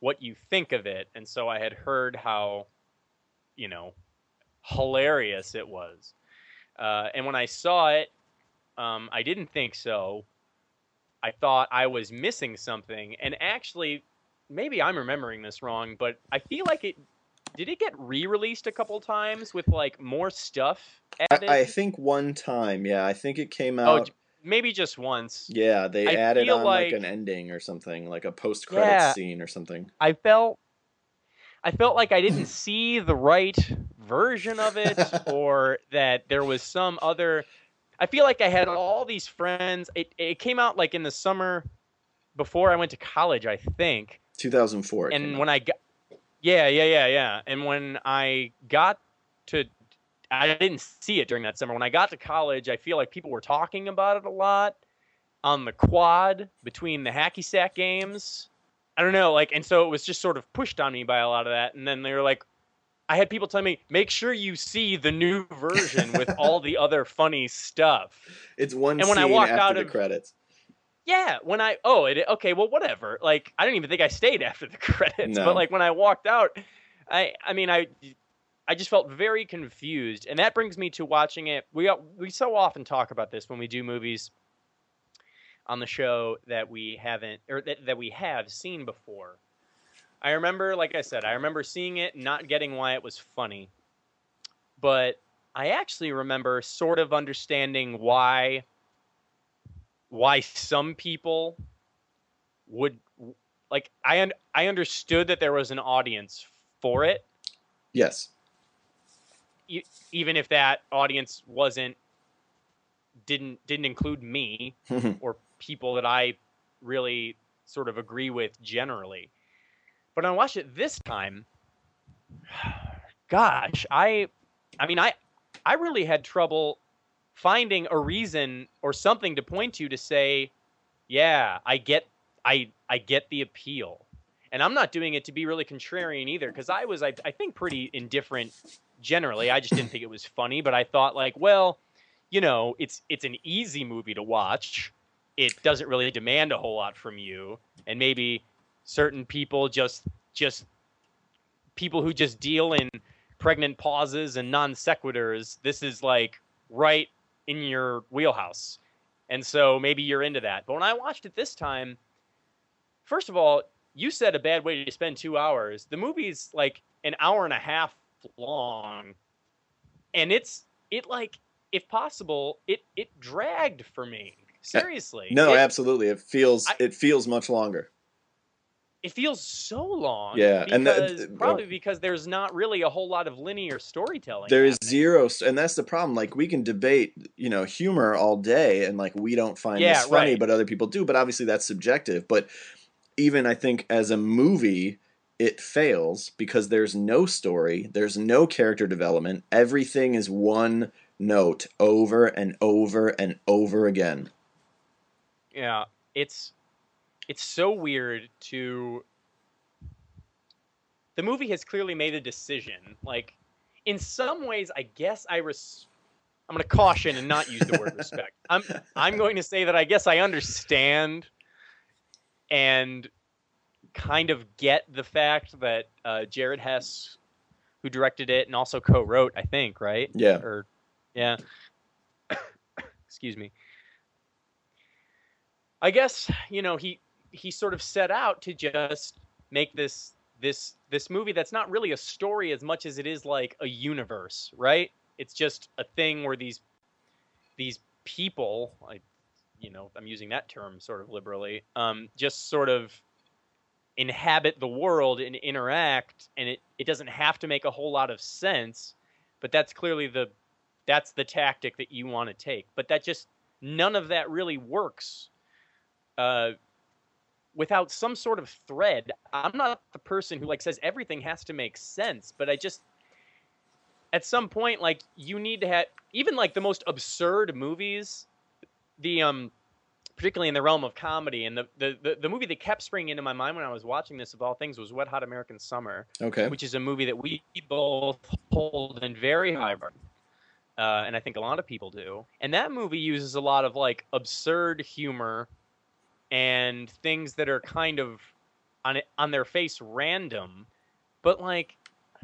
what you think of it. And so I had heard how, you know, hilarious it was. Uh, and when I saw it, um, I didn't think so. I thought I was missing something. And actually, maybe I'm remembering this wrong, but I feel like it did it get re-released a couple times with like more stuff added? I, I think one time, yeah, I think it came Oh, out. maybe just once. Yeah, they I added feel on like, like an ending or something, like a post-credits yeah, scene or something. I felt I felt like I didn't see the right version of it, or that there was some other. I feel like I had all these friends. It it came out like in the summer before I went to college, I think. two thousand four. It came And out. when I got, yeah, yeah, yeah, yeah. And when I got to, I didn't see it during that summer. When I got to college, I feel like people were talking about it a lot on the quad between the hacky sack games. I don't know, like, and so it was just sort of pushed on me by a lot of that. And then they were like, I had people tell me, make sure you see the new version with all the other funny stuff. It's one And when I scene walked after out the of, credits. yeah, when I, oh, it, okay, well, whatever. Like, I didn't even think I stayed after the credits, No. but like when I walked out, I, I mean, I, I just felt very confused. And that brings me to watching it. We, we so often talk about this when we do movies on the show that we haven't, or that, that we have seen before. I remember, like I said, I remember seeing it, not getting why it was funny. But I actually remember sort of understanding why why some people would, like, I un- I understood that there was an audience for it. Yes. E- even if that audience wasn't didn't didn't include me or people that I really sort of agree with generally. But when I watched it this time, gosh, I I mean I I really had trouble finding a reason or something to point to to say, yeah, I get I I get the appeal. And I'm not doing it to be really contrarian either, because I was I, I think pretty indifferent generally. I just didn't think it was funny, but I thought like, well, you know, it's it's an easy movie to watch. It doesn't really demand a whole lot from you, and maybe certain people just just people who just deal in pregnant pauses and non sequiturs, this is like right in your wheelhouse. And so maybe you're into that. But when I watched it this time, first of all, you said a bad way to spend two hours. The movie's like an hour and a half long. And it's, it like, if possible, it, it dragged for me. Seriously. No, it, absolutely. It feels, I, it feels much longer. It feels so long. Yeah, because, and the, probably because there's not really a whole lot of linear storytelling. There is happening. zero, and that's the problem. Like, we can debate, you know, humor all day, and like we don't find Yeah, this funny, right. but other people do. But obviously, that's subjective. But even I think as a movie, it fails because there's no story, there's no character development. Everything is one note over and over and over again. Yeah, it's it's so weird to. The movie has clearly made a decision. Like, in some ways, I guess I res. I'm going to caution and not use the word respect. I'm I'm going to say that I guess I understand and kind of get the fact that uh, Jared Hess, who directed it and also co-wrote, I think, right? Yeah. Or, yeah. Excuse me. I guess, you know, he he sort of set out to just make this this this movie that's not really a story as much as it is like a universe, right? It's just a thing where these these people, I, you know, I'm using that term sort of liberally, um, just sort of inhabit the world and interact, and it, it doesn't have to make a whole lot of sense, but that's clearly the that's the tactic that you want to take. But that just none of that really works uh, without some sort of thread. I'm not the person who like says everything has to make sense, but I just at some point, like, you need to have, even like the most absurd movies, the um particularly in the realm of comedy, and the, the, the, the movie that kept springing into my mind when I was watching this, of all things, was Wet Hot American Summer. Okay. Which is a movie that we both hold in very high regard. Uh, and I think a lot of people do. And that movie uses a lot of like absurd humor and things that are kind of on it on their face random, but like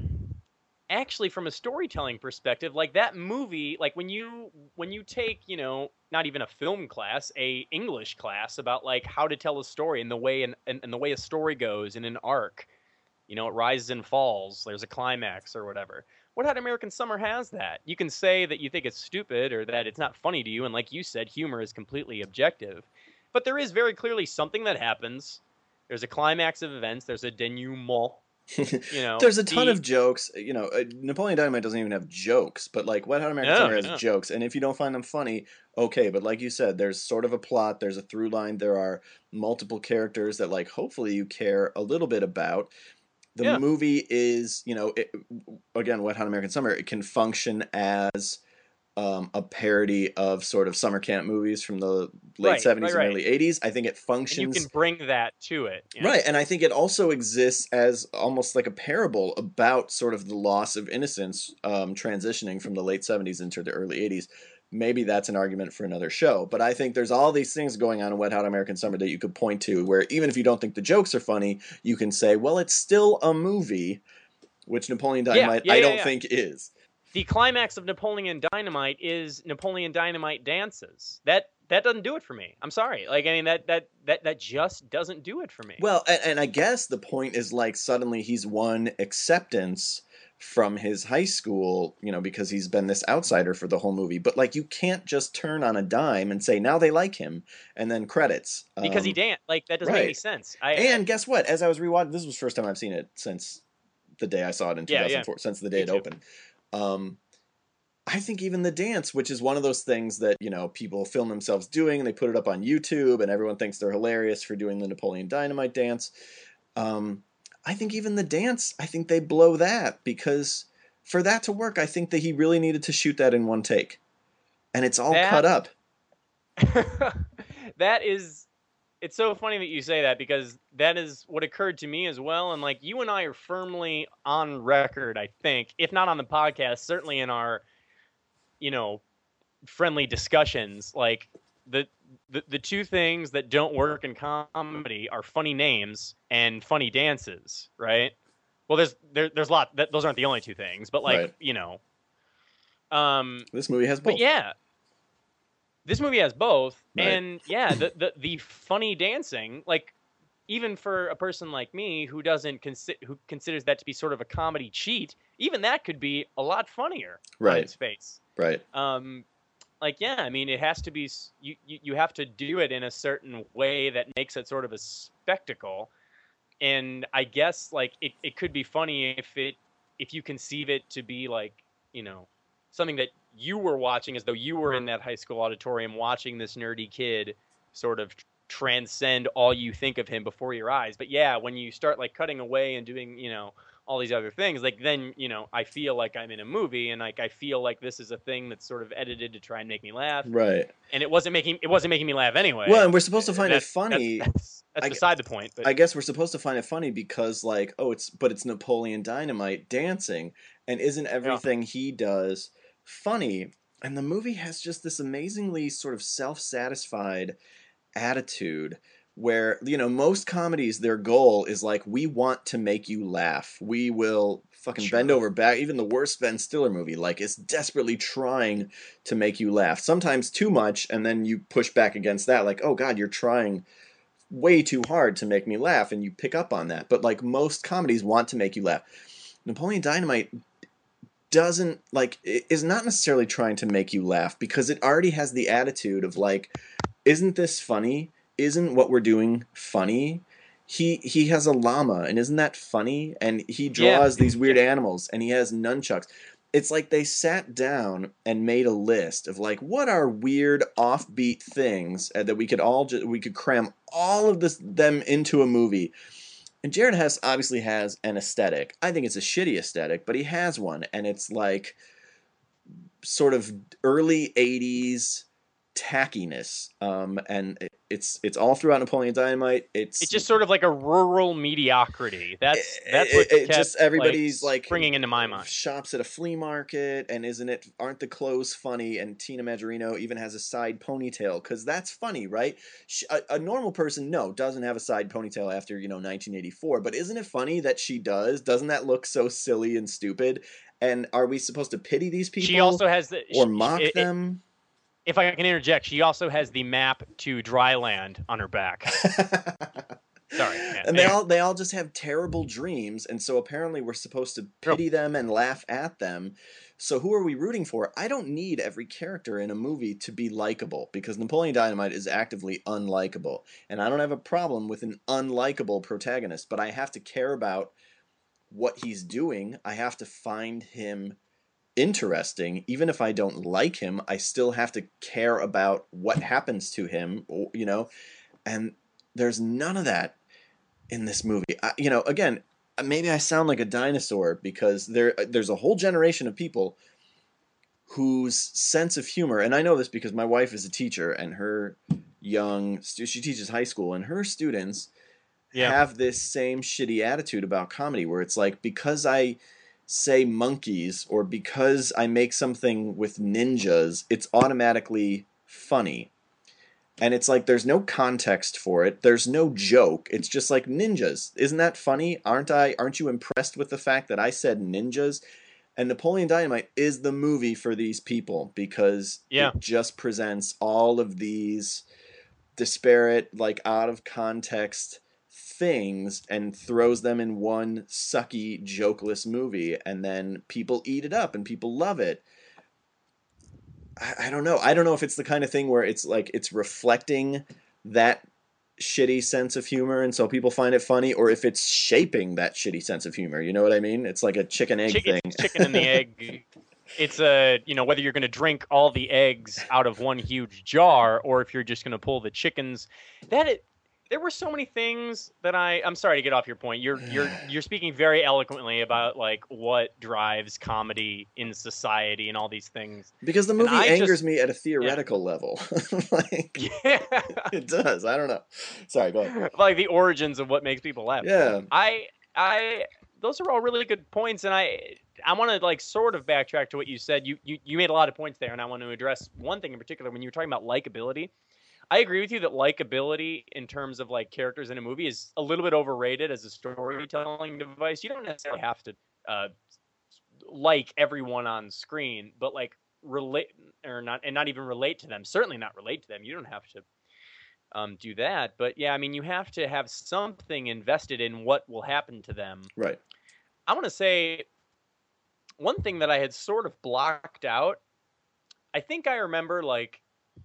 actually from a storytelling perspective, like that movie, like when you when you take, you know, not even a film class, a English class about like how to tell a story and the way and, and, and the way a story goes in an arc, you know, it rises and falls, there's a climax or whatever. What Hot American Summer has that? You can say that you think it's stupid or that it's not funny to you, and like you said, humor is completely objective. But there is very clearly something that happens. There's a climax of events, there's a denouement. You know, there's a ton the, of jokes. You know, uh, Napoleon Dynamite doesn't even have jokes, but like Wet Hot American no, Summer has no. jokes, and if you don't find them funny, okay. But like you said, there's sort of a plot. There's a through line. There are multiple characters that like hopefully you care a little bit about. The Yeah. movie is, you know, it, again, Wet Hot American Summer. It can function as um, a parody of sort of summer camp movies from the late Right, seventies right, and right. early eighties. I think it And you functions. can bring that to it. Yeah. Right, and I think it also exists as almost like a parable about sort of the loss of innocence um, transitioning from the late seventies into the early eighties. Maybe that's an argument for another show, but I think there's all these things going on in Wet Hot American Summer that you could point to where even if you don't think the jokes are funny, you can say, well, it's still a movie, which Napoleon Dynamite yeah, I yeah, don't yeah. think is. The climax of Napoleon Dynamite is Napoleon Dynamite dances. That that doesn't do it for me. I'm sorry. Like I mean that that that that just doesn't do it for me. Well, and, and I guess the point is like suddenly he's won acceptance from his high school, you know, because he's been this outsider for the whole movie. But like you can't just turn on a dime and say now they like him and then credits. Because he Um, danced. Like that doesn't right. make any sense. I, and guess what? As I was rewatching, this was the first time I've seen it since the day I saw it in Yeah, two thousand four, yeah. since the day Me it too. opened. Um, I think even the dance, which is one of those things that, you know, people film themselves doing and they put it up on YouTube and everyone thinks they're hilarious for doing the Napoleon Dynamite dance. Um, I think even the dance, I think they blow that because for that to work, I think that he really needed to shoot that in one take. And it's all That- cut up. That is, it's so funny that you say that because that is what occurred to me as well. And like you and I are firmly on record, I think, if not on the podcast, certainly in our, you know, friendly discussions. Like the the, the two things that don't work in comedy are funny names and funny dances, right? Well, there's there, there's a lot. That, those aren't the only two things, but like Right. you know, um, This movie has both. but yeah, this movie has both, Right. and yeah, the, the the funny dancing, like even for a person like me who doesn't consi- who considers that to be sort of a comedy cheat, even that could be a lot funnier on Right. its face. Right. Um, like yeah, I mean, it has to be s- you, you you have to do it in a certain way that makes it sort of a spectacle, and I guess like it, it could be funny if it if you conceive it to be like you know something that you were watching as though you were in that high school auditorium watching this nerdy kid sort of transcend all you think of him before your eyes. But yeah, when you start like cutting away and doing, you know, all these other things, like then, you know, I feel like I'm in a movie and like I feel like this is a thing that's sort of edited to try and make me laugh. Right. And it wasn't making it wasn't making me laugh anyway. Well, and we're supposed to find That's- it funny. That's, that's, that's I- beside the point. But I guess we're supposed to find it funny because, like, oh, it's but it's Napoleon Dynamite dancing, and isn't everything he does funny? And the movie has just this amazingly sort of self-satisfied attitude where, you know, most comedies, their goal is like, we want to make you laugh. We will fucking Sure. bend over back. Even the worst Ben Stiller movie, like, is desperately trying to make you laugh. Sometimes too much, and then you push back against that, like, oh God, you're trying way too hard to make me laugh, and you pick up on that. But like most comedies want to make you laugh. Napoleon Dynamite doesn't like is not necessarily trying to make you laugh because it already has the attitude of like, isn't this funny? Isn't what we're doing funny? He he has a llama, and isn't that funny? And he draws Yeah. these weird animals, and he has nunchucks. It's like they sat down and made a list of like, what are weird offbeat things uh, that we could all just we could cram all of this them into a movie. And Jared Hess obviously has an aesthetic. I think it's a shitty aesthetic, but he has one, and it's like sort of early eighties tackiness, um, and it, it's it's all throughout Napoleon Dynamite. It's It's just sort of like a rural mediocrity. That's that's what it, it kept just everybody's like like springing into my mind. shops at a flea market, and isn't it? Aren't the clothes funny? And Tina Majorino even has a side ponytail because that's funny, right? She, a, a normal person, no, doesn't have a side ponytail after you know nineteen eighty-four. But isn't it funny that she does? Doesn't that look so silly and stupid? And are we supposed to pity these people? She also has the or she, mock it, them. If I can interject, she also has the map to dry land on her back. Sorry. Yeah. And they all they all just have terrible dreams, and so apparently we're supposed to pity them and laugh at them. So who are we rooting for? I don't need every character in a movie to be likable, because Napoleon Dynamite is actively unlikable. And I don't have a problem with an unlikable protagonist, but I have to care about what he's doing. I have to find him interesting. Even if I don't like him, I still have to care about what happens to him, you know? And there's none of that in this movie. I, you know, again, maybe I sound like a dinosaur because there there's a whole generation of people whose sense of humor, and I know this because my wife is a teacher and her young, she teaches high school, and her students yeah. have this same shitty attitude about comedy where it's like, because I say monkeys or because I make something with ninjas, it's automatically funny. And it's like there's no context for it. There's no joke. It's just like ninjas. Isn't that funny? Aren't I? Aren't you impressed with the fact that I said ninjas? And Napoleon Dynamite is the movie for these people because yeah. it just presents all of these disparate, like out of context things and throws them in one sucky, jokeless movie, and then people eat it up and people love it. I, I don't know. I don't know if it's the kind of thing where it's like it's reflecting that shitty sense of humor and so people find it funny, or if it's shaping that shitty sense of humor. You know what I mean? It's like a chicken egg chicken, thing. Chicken and the egg. It's a, you know, whether you're going to drink all the eggs out of one huge jar or if you're just going to pull the chickens. That it, there were so many things that I I'm sorry to get off your point. You're you're you're speaking very eloquently about like what drives comedy in society and all these things. Because the movie angers just, me at a theoretical yeah. level. like yeah. It does. I don't know. Sorry, go ahead. Like the origins of what makes people laugh. Yeah. I I those are all really good points, and I I want to like sort of backtrack to what you said. You you you made a lot of points there, and I want to address one thing in particular when you were talking about likability. I agree with you that likability in terms of like characters in a movie is a little bit overrated as a storytelling device. You don't necessarily have to uh, like everyone on screen, but like relate or not, and not even relate to them. Certainly not relate to them. You don't have to um, do that. But yeah, I mean, you have to have something invested in what will happen to them. Right. I want to say one thing that I had sort of blocked out. I think I remember like.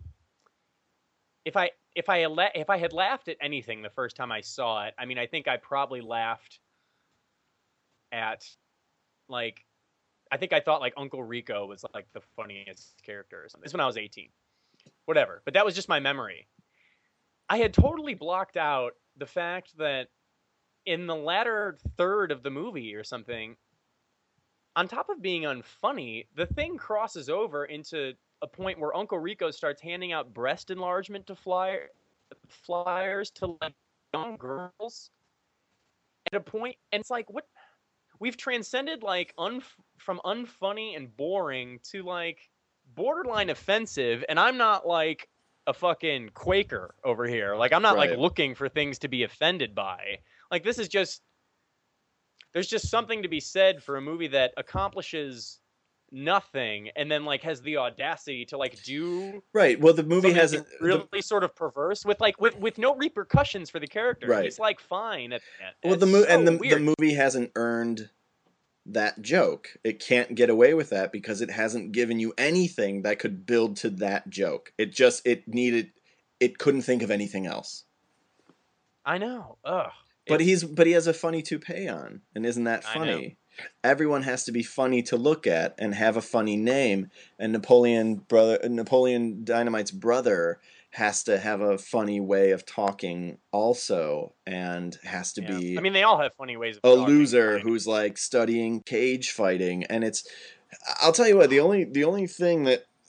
If I if I if I had laughed at anything the first time I saw it, I mean, I think I probably laughed at like I think I thought like Uncle Rico was like the funniest character or something. This is when I was eighteen, whatever. But that was just my memory. I had totally blocked out the fact that in the latter third of the movie or something, on top of being unfunny, the thing crosses over into a point where Uncle Rico starts handing out breast enlargement to flyer, flyers to like young girls at a point, and it's like, what? We've transcended like un from unfunny and boring to like borderline offensive, and I'm not like a fucking Quaker over here. Like I'm not right. like looking for things to be offended by. Like this is just there's just something to be said for a movie that accomplishes nothing and then like has the audacity to like do right. Well, the movie hasn't really the, sort of perverse with like with, with no repercussions for the character. Right. He's like fine. At, at, well, the movie so and the, weird. the movie hasn't earned that joke. It can't get away with that because it hasn't given you anything that could build to that joke. It just it needed it couldn't think of anything else. I know. Ugh. But it's, he's but he has a funny toupee on, and isn't that funny? Everyone has to be funny to look at and have a funny name, and Napoleon brother Napoleon Dynamite's brother has to have a funny way of talking also, and has to yeah. be I mean, they all have funny ways of a talking, loser right? who's like studying cage fighting. And it's I'll tell you what, the only the only thing that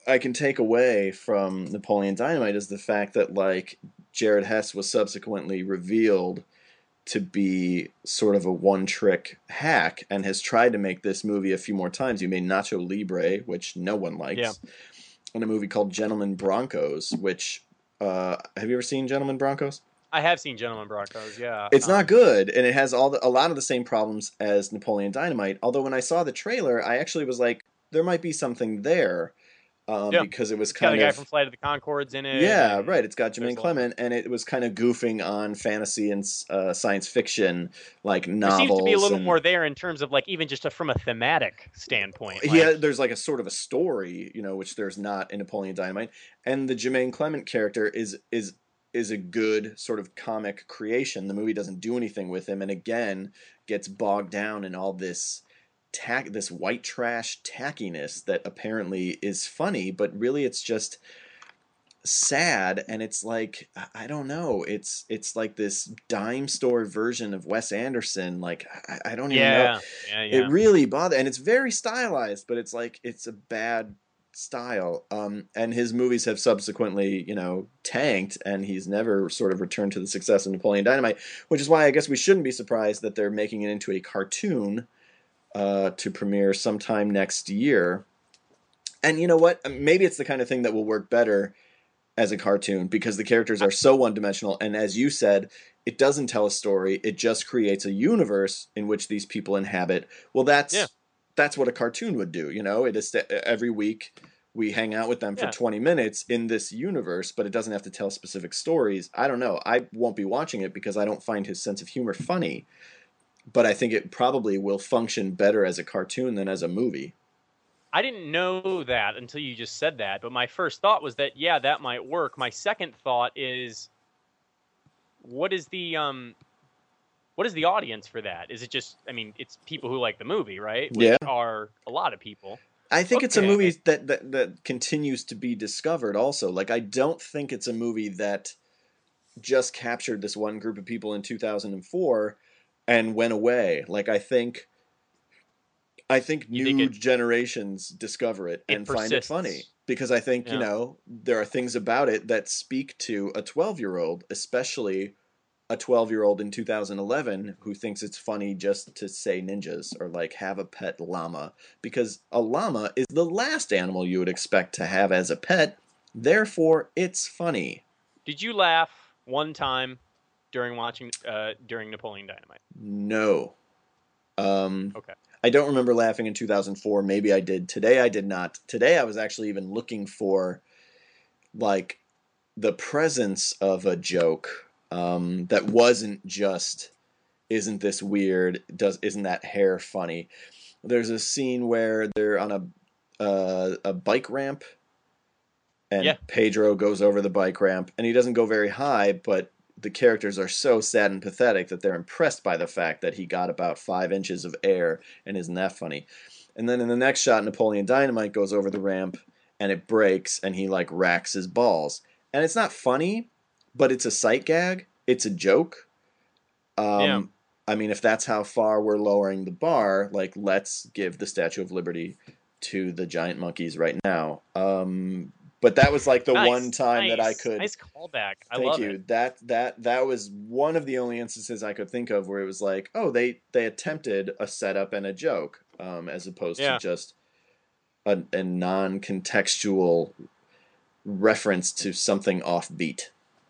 I can take away from Napoleon Dynamite is the fact that, like, Jared Hess was subsequently revealed to be sort of a one-trick hack and has tried to make this movie a few more times. You made Nacho Libre, which no one likes, Yeah. and a movie called Gentlemen Broncos, which, uh, have you ever seen Gentlemen Broncos? I have seen Gentlemen Broncos, yeah. It's um, not good, and it has all the, a lot of the same problems as Napoleon Dynamite, although when I saw the trailer, I actually was like, there might be something there. Um, Yeah. because it was It's got kind the guy of from Flight of the Conchords in it. yeah, and right. It's got there's Jermaine a lot- Clement, and it was kind of goofing on fantasy and uh, science fiction, like There novels. seems to be a little and, more there in terms of like even just a, from a thematic standpoint. Yeah, Like, there's like a sort of a story, you know, which there's not in Napoleon Dynamite, and the Jermaine Clement character is is is a good sort of comic creation. The movie doesn't do anything with him, and again gets bogged down in all this tack, this white trash tackiness that apparently is funny, but really it's just sad. And it's like, I don't know, it's it's like this dime store version of Wes Anderson. Like, I, I don't even know. yeah, yeah, yeah. It really bothered, and it's very stylized, but it's like it's a bad style. Um, and his movies have subsequently, you know, tanked, and he's never sort of returned to the success of Napoleon Dynamite, which is why I guess we shouldn't be surprised that they're making it into a cartoon uh, to premiere sometime next year. And you know what? Maybe it's the kind of thing that will work better as a cartoon because the characters are so one-dimensional, and as you said, it doesn't tell a story. It just creates a universe in which these people inhabit. Well, that's Yeah. that's what a cartoon would do. You know, it is every week we hang out with them for Yeah. twenty minutes in this universe, but it doesn't have to tell specific stories. I don't know. I won't be watching it because I don't find his sense of humor funny, but I think it probably will function better as a cartoon than as a movie. I didn't know that until you just said that, but my first thought was that, yeah, that might work. My second thought is, what is the um, what is the audience for that? Is it just, I mean, it's people who like the movie, right? Which Yeah. are a lot of people. I think it's a Okay. movie that, that that continues to be discovered also. Like, I don't think it's a movie that just captured this one group of people in two thousand four and went away. Like, I think I think You new think it- generations discover it It and find it persists. funny. Because I think, you Yeah. know, there are things about it that speak to a twelve-year-old, especially a twelve-year-old in two thousand eleven who thinks it's funny just to say ninjas or like have a pet llama, because a llama is the last animal you would expect to have as a pet, therefore it's funny. Did you laugh one time during watching uh, during Napoleon Dynamite? No. Um, Okay. I don't remember laughing in two thousand four. Maybe I did. Today I did not. Today I was actually even looking for like the presence of a joke um, that wasn't just, isn't this weird? Does isn't that hair funny? There's a scene where they're on a uh, a bike ramp, and Yeah. Pedro goes over the bike ramp, and he doesn't go very high, but the characters are so sad and pathetic that they're impressed by the fact that he got about five inches of air, and isn't that funny? And then in the next shot, Napoleon Dynamite goes over the ramp, and it breaks, and he like racks his balls. And it's not funny, but it's a sight gag. It's a joke. Um, Yeah. I mean, if that's how far we're lowering the bar, like, let's give the Statue of Liberty to the giant monkeys right now. Um, but that was like the Nice, one time that I nice, could. Nice callback. I Thank love you. it. That that that was one of the only instances I could think of where it was like, oh, they they attempted a setup and a joke, um, as opposed Yeah. to just a, a non-contextual reference to something offbeat.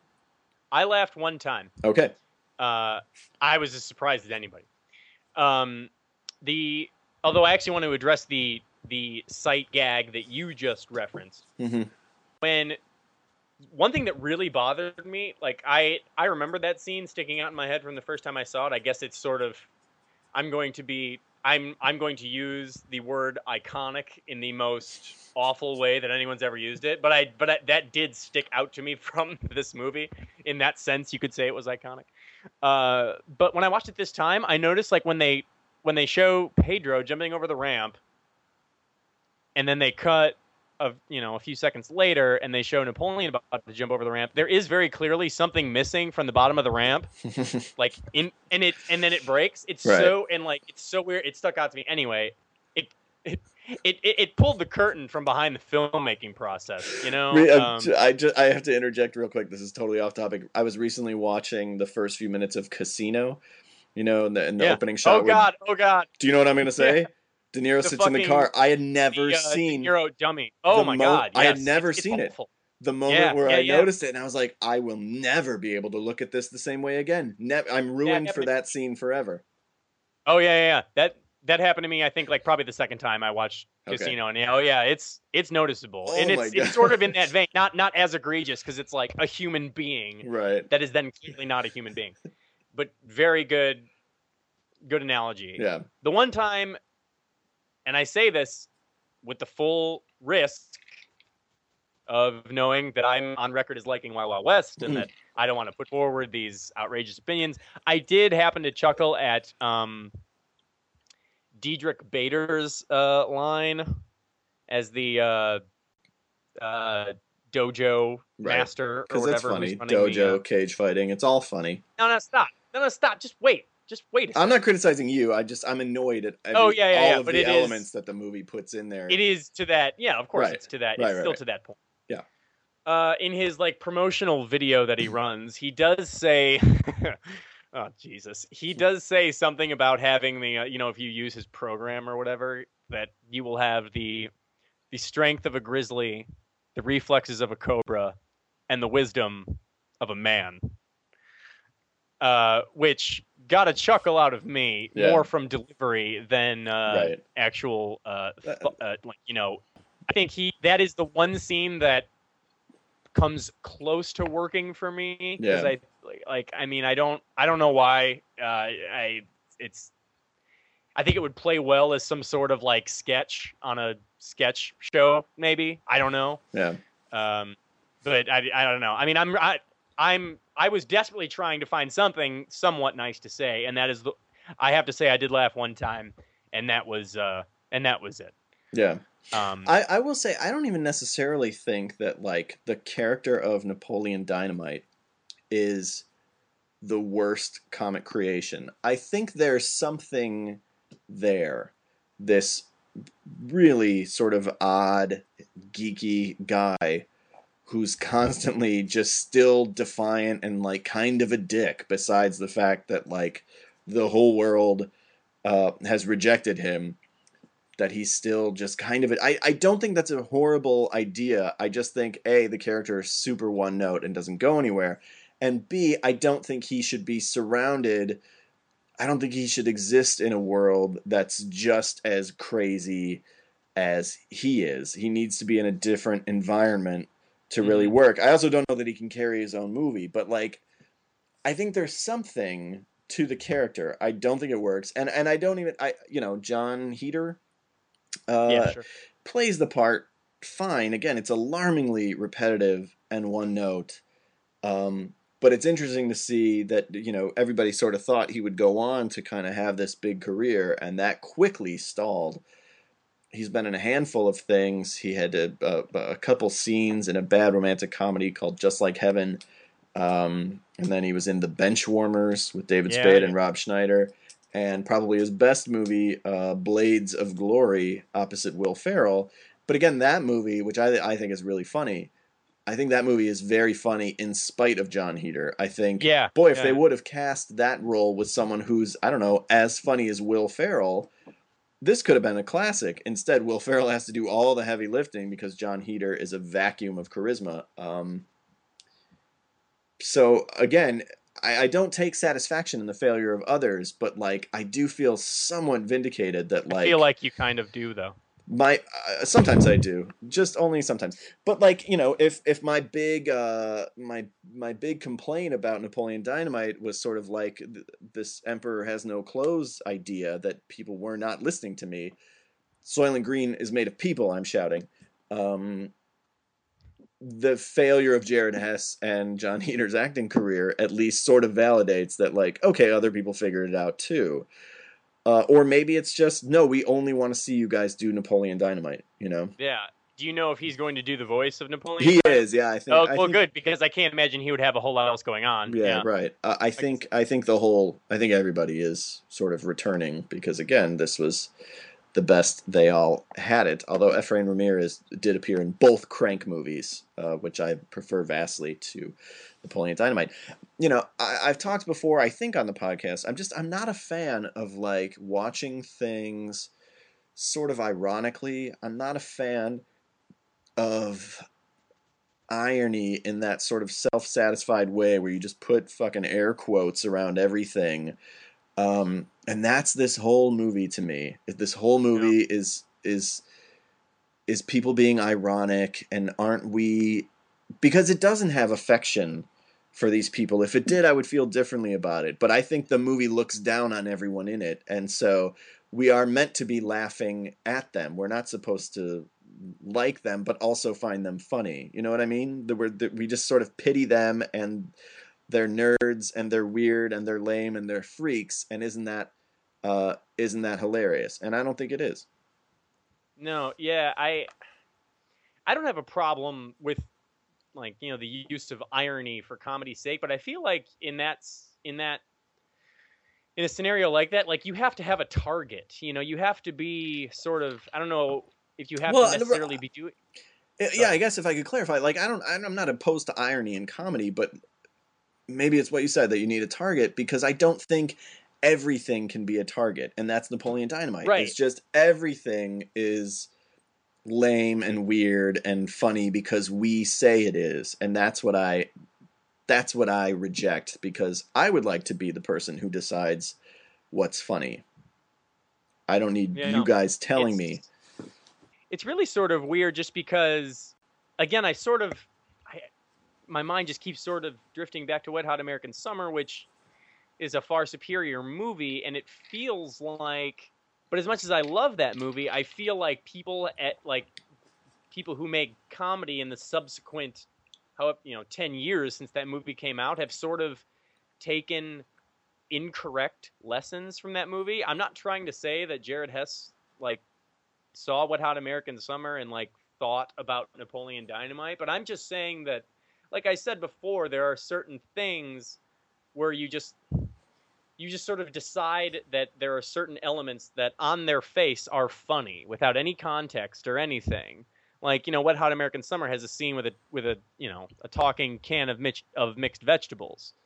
I laughed one time. Okay. Uh, I was as surprised as anybody. Um, the although I actually want to address the the sight gag that you just referenced. Mm-hmm. When one thing that really bothered me, like I I remember that scene sticking out in my head from the first time I saw it. I guess it's sort of I'm going to be I'm I'm going to use the word iconic in the most awful way that anyone's ever used it. But I but I, that did stick out to me from this movie. In that sense, you could say it was iconic. Uh, but when I watched it this time, I noticed like when they when they show Pedro jumping over the ramp, and then they cut of you know a few seconds later, and they show Napoleon about to jump over the ramp. There is very clearly something missing from the bottom of the ramp, like in and it and then it breaks. It's Right. so and like it's so weird. It stuck out to me anyway. It, it it, it it pulled the curtain from behind the filmmaking process. You know, Re- uh, um, I just I have to interject real quick. This is totally off topic. I was recently watching the first few minutes of Casino. You know, in the in the yeah. opening Oh shot. Where, God. Oh God. do you know what I'm gonna Yeah. say? De Niro The sits in the fucking car. I had never the, uh, seen De Niro dummy. Oh the my mo. God. Yes. I had never it's, it's seen it. awful. The moment Yeah, where yeah, I yeah. noticed it, and I was like, I will never be able to look at this the same way again. Ne- I'm ruined for that scene forever. Oh yeah, yeah, yeah. That that happened to me. I think like probably the second time I watched Okay. Casino, and oh yeah, it's it's noticeable, Oh and my it's God. it's sort of in that vein, not not as egregious because it's like a human being Right. that is then clearly not a human being, but very good, good analogy. Yeah. The one time, and I say this with the full risk of knowing that I'm on record as liking Wild Wild West and that I don't want to put forward these outrageous opinions. I did happen to chuckle at um, Diedrich Bader's uh, line as the uh, uh, dojo Right. master or Because whatever. it's funny. who's running Dojo, the, uh... cage fighting. It's all funny. No, no, stop. No, no, stop. Just wait. Just wait a second. I'm not criticizing you. I just I'm annoyed at every, Oh, yeah, yeah, all yeah, of but the it is- elements that the movie puts in there. It is to that. Yeah, of course Right. it's to that. Right, It's right, still right. to that point. Yeah. Uh, in his like promotional video that he runs, he does say, "Oh Jesus," he does say something about having the, uh, you know, if you use his program or whatever, that you will have the the strength of a grizzly, the reflexes of a cobra, and the wisdom of a man. Uh, which got a chuckle out of me Yeah. more from delivery than uh, Right. actual, uh, th- uh, like you know, I think he that is the one scene that comes close to working for me because Yeah. I like, like I mean I don't I don't know why uh, I it's I think it would play well as some sort of like sketch on a sketch show maybe I don't know Yeah. um, but I, I don't know I mean I'm I, I'm I was desperately trying to find something somewhat nice to say, and that is the I have to say I did laugh one time, and that was uh and that was it. Yeah. Um, I, I will say I don't even necessarily think that like the character of Napoleon Dynamite is the worst comic creation. I think there's something there. This really sort of odd, geeky guy who's constantly just still defiant and like kind of a dick, besides the fact that like the whole world uh, has rejected him, that he's still just kind of a, I, I don't think that's a horrible idea. I just think A, the character is super one note and doesn't go anywhere, and B, I don't think he should be surrounded I don't think he should exist in a world that's just as crazy as he is. He needs to be in a different environment to really Mm-hmm. work. I also don't know that he can carry his own movie, but like I think there's something to the character. I don't think it works. And and I don't even I you know, John Heder uh yeah, sure. plays the part fine. Again, it's alarmingly repetitive and one note. Um But it's interesting to see that, you know, everybody sort of thought he would go on to kind of have this big career, and that quickly stalled. He's been in a handful of things. He had a, a, a couple scenes in a bad romantic comedy called Just Like Heaven. Um, and then he was in The Benchwarmers with David Yeah, Spade yeah. and Rob Schneider. And probably his best movie, uh, Blades of Glory, opposite Will Ferrell. But again, that movie, which I, I think is really funny, I think that movie is very funny in spite of John Heder. I think, Yeah, boy, if yeah. they would have cast that role with someone who's, I don't know, as funny as Will Ferrell, this could have been a classic. Instead, Will Ferrell has to do all the heavy lifting because John Heder is a vacuum of charisma. Um, so, again, I, I don't take satisfaction in the failure of others, but, like, I do feel somewhat vindicated that, like... I feel like you kind of do, though. My uh, sometimes I do, just only sometimes. But like you know, if if my big uh my my big complaint about Napoleon Dynamite was sort of like th- this Emperor has no clothes idea that people were not listening to me. Soylent Green is made of people. I'm shouting. Um, the failure of Jared Hess and John Heder's acting career at least sort of validates that like okay, other people figured it out too. Uh, or maybe it's just, no, we only want to see you guys do Napoleon Dynamite, you know? Yeah. Do you know if he's going to do the voice of Napoleon? He Dynamite? is, yeah, I think. Oh, I well, think, good, because I can't imagine he would have a whole lot else going on. Yeah, Yeah. right. Uh, I think I think the whole, I think everybody is sort of returning because, again, this was the best they all had it. Although Efrain Ramirez did appear in both Crank movies, uh, which I prefer vastly to Napoleon Dynamite. You know, I, I've talked before, I think on the podcast, I'm just, I'm not a fan of like watching things sort of ironically. I'm not a fan of irony in that sort of self-satisfied way where you just put fucking air quotes around everything. Um, and that's this whole movie to me. This whole movie yeah. is is is people being ironic, and aren't we? Because it doesn't have affection for these people. If it did, I would feel differently about it. But I think the movie looks down on everyone in it, and so we are meant to be laughing at them. We're not supposed to like them, but also find them funny. You know what I mean? The, the, we just sort of pity them, and they're nerds, and they're weird, and they're lame, and they're freaks. And isn't that uh, isn't that hilarious? And I don't think it is. No, yeah, I I don't have a problem with, like, you know, the use of irony for comedy's sake, but I feel like in that in that in a scenario like that, like, you have to have a target. You know, you have to be sort of, I don't know if you have well, to necessarily be doing. Yeah, Sorry. I guess if I could clarify, like, I don't, I'm not opposed to irony in comedy, but maybe it's what you said, that you need a target, because I don't think everything can be a target, and that's Napoleon Dynamite. Right. It's just everything is lame and weird and funny because we say it is, and that's what I that's what I reject, because I would like to be the person who decides what's funny. I don't need yeah, you no. guys telling it's, me. It's really sort of weird, just because, again, I sort of I, my mind just keeps sort of drifting back to Wet Hot American Summer, which is a far superior movie, and it feels like, but as much as I love that movie, I feel like people at like people who make comedy in the subsequent, how you know, ten years since that movie came out, have sort of taken incorrect lessons from that movie. I'm not trying to say that Jared Hess like saw Wet Hot American Summer and like thought about Napoleon Dynamite, but I'm just saying that, like I said before, there are certain things where you just you just sort of decide that there are certain elements that on their face are funny without any context or anything. Like, you know, Wet Hot American Summer has a scene with a with a you know a talking can of mix, of mixed vegetables,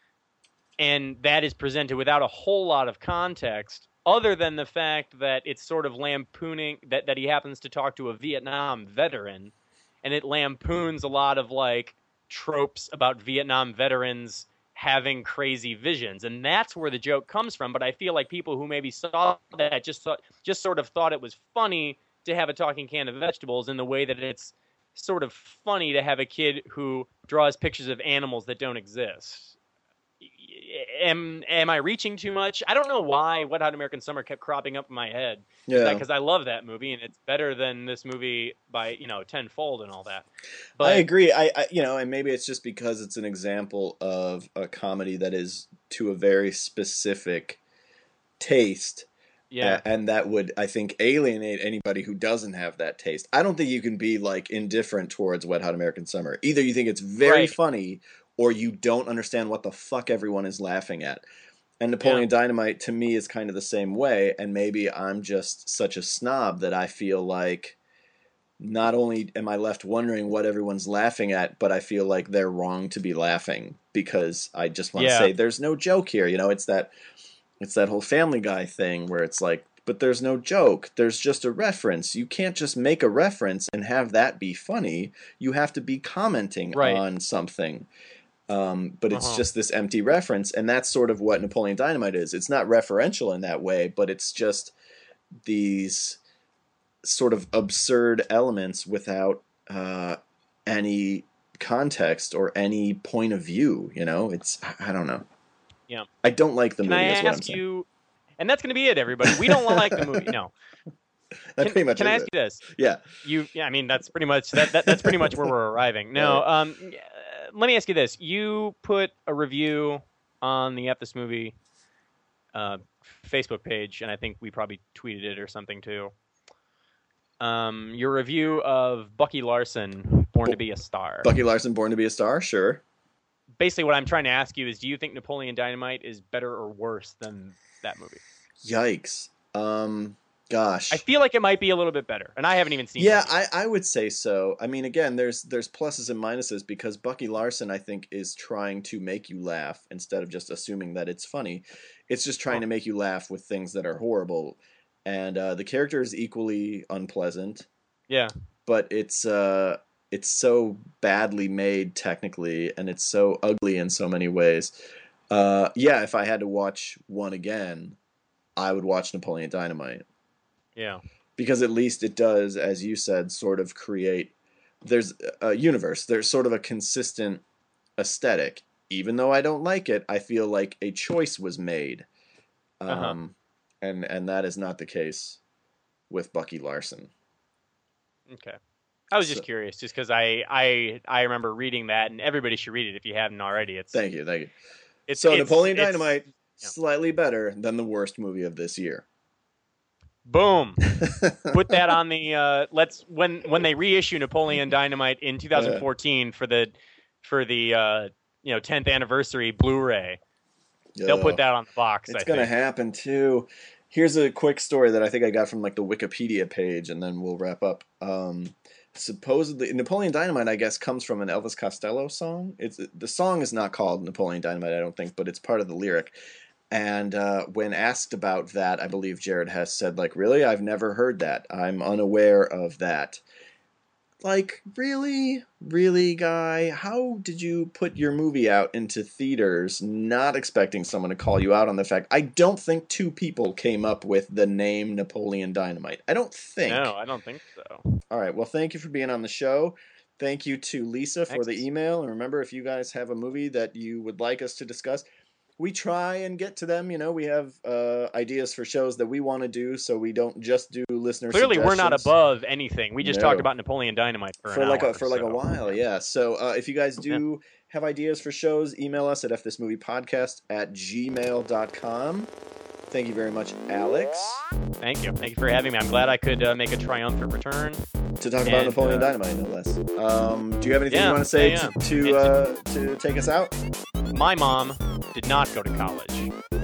and that is presented without a whole lot of context, other than the fact that it's sort of lampooning that that he happens to talk to a Vietnam veteran, and it lampoons a lot of like tropes about Vietnam veterans having crazy visions, and that's where the joke comes from. But I feel like people who maybe saw that just thought, just sort of thought it was funny to have a talking can of vegetables, in the way that it's sort of funny to have a kid who draws pictures of animals that don't exist. Am am I reaching too much? I don't know why Wet Hot American Summer kept cropping up in my head. Yeah, because I love that movie, and it's better than this movie by, you know, tenfold and all that. But I agree. I, I you know, and maybe it's just because it's an example of a comedy that is to a very specific taste. Yeah, and that would, I think, alienate anybody who doesn't have that taste. I don't think you can be like indifferent towards Wet Hot American Summer. Either you think it's very right. funny, or you don't understand what the fuck everyone is laughing at. And Napoleon yeah. Dynamite, to me, is kind of the same way, and maybe I'm just such a snob that I feel like not only am I left wondering what everyone's laughing at, but I feel like they're wrong to be laughing, because I just want to yeah. say there's no joke here. You know, it's that it's that whole Family Guy thing where it's like, but there's no joke. There's just a reference. You can't just make a reference and have that be funny. You have to be commenting right. on something. Um, but it's uh-huh. just this empty reference, and that's sort of what Napoleon Dynamite is. It's not referential in that way, but it's just these sort of absurd elements without uh, any context or any point of view. You know, it's I don't know. Yeah, I don't like the Can movie. I is what ask I'm saying. you? And that's going to be it, everybody. We don't like the movie. No. That Can, pretty much can I is ask it. you this? Yeah. You. Yeah. I mean, that's pretty much that. that that's pretty much where we're arriving. No. Right. Um. Let me ask you this. You put a review on the F This Movie uh, Facebook page, and I think we probably tweeted it or something too. Um, your review of Bucky Larson, Born Bo- to Be a Star. Bucky Larson, Born to Be a Star, sure. Basically, what I'm trying to ask you is, do you think Napoleon Dynamite is better or worse than that movie? Yikes. Um, Gosh. I feel like it might be a little bit better, and I haven't even seen Yeah, it. Yeah, I, I would say so. I mean, again, there's there's pluses and minuses because Bucky Larson, I think, is trying to make you laugh instead of just assuming that it's funny. It's just trying Oh. to make you laugh with things that are horrible. And uh, the character is equally unpleasant, yeah. but it's uh, it's so badly made technically, and it's so ugly in so many ways. Uh, yeah, if I had to watch one again, I would watch Napoleon Dynamite. Yeah. Because at least it does, as you said, sort of create, there's a universe, there's sort of a consistent aesthetic. Even though I don't like it, I feel like a choice was made. Um, Uh-huh. and, and that is not the case with Bucky Larson. Okay. I was just So- curious, just because I, I I remember reading that, and everybody should read it if you haven't already. It's Thank you, thank you. it's So it's- Napoleon it's- Dynamite, yeah. slightly better than the worst movie of this year. Boom. Put that on the uh, let's when when they reissue Napoleon Dynamite in two thousand fourteen for the for the uh, you know tenth anniversary Blu-ray. They'll Ugh. put that on the box. It's I gonna think. happen too. Here's a quick story that I think I got from like the Wikipedia page, and then we'll wrap up. Um, supposedly, Napoleon Dynamite, I guess, comes from an Elvis Costello song. It's the song is not called Napoleon Dynamite, I don't think, but it's part of the lyric. And uh, when asked about that, I believe Jared Hess said, like, really? I've never heard that. I'm unaware of that. Like, really? Really, guy? How did you put your movie out into theaters not expecting someone to call you out on the fact? I don't think two people came up with the name Napoleon Dynamite. I don't think. No, I don't think so. All right. Well, thank you for being on the show. Thank you to Lisa for Thanks. the email. And remember, if you guys have a movie that you would like us to discuss, we try and get to them. You know, we have uh, ideas for shows that we want to do, so we don't just do listener Clearly, we're not suggestions. above anything. We just No. talked about Napoleon Dynamite for, for an like hour, a for like a so- while, yeah. So uh, if you guys do have ideas for shows, email us at fthismoviepodcast at gmail dot com. Thank you very much, Alex, Thank you. Thank you for having me. I'm glad I could uh, make a triumphant return. to talk about And, Napoleon uh, Dynamite, no less. Um, do you have anything Yeah, you want to say yeah, to to, yeah. uh, to take us out? My mom did not go to college.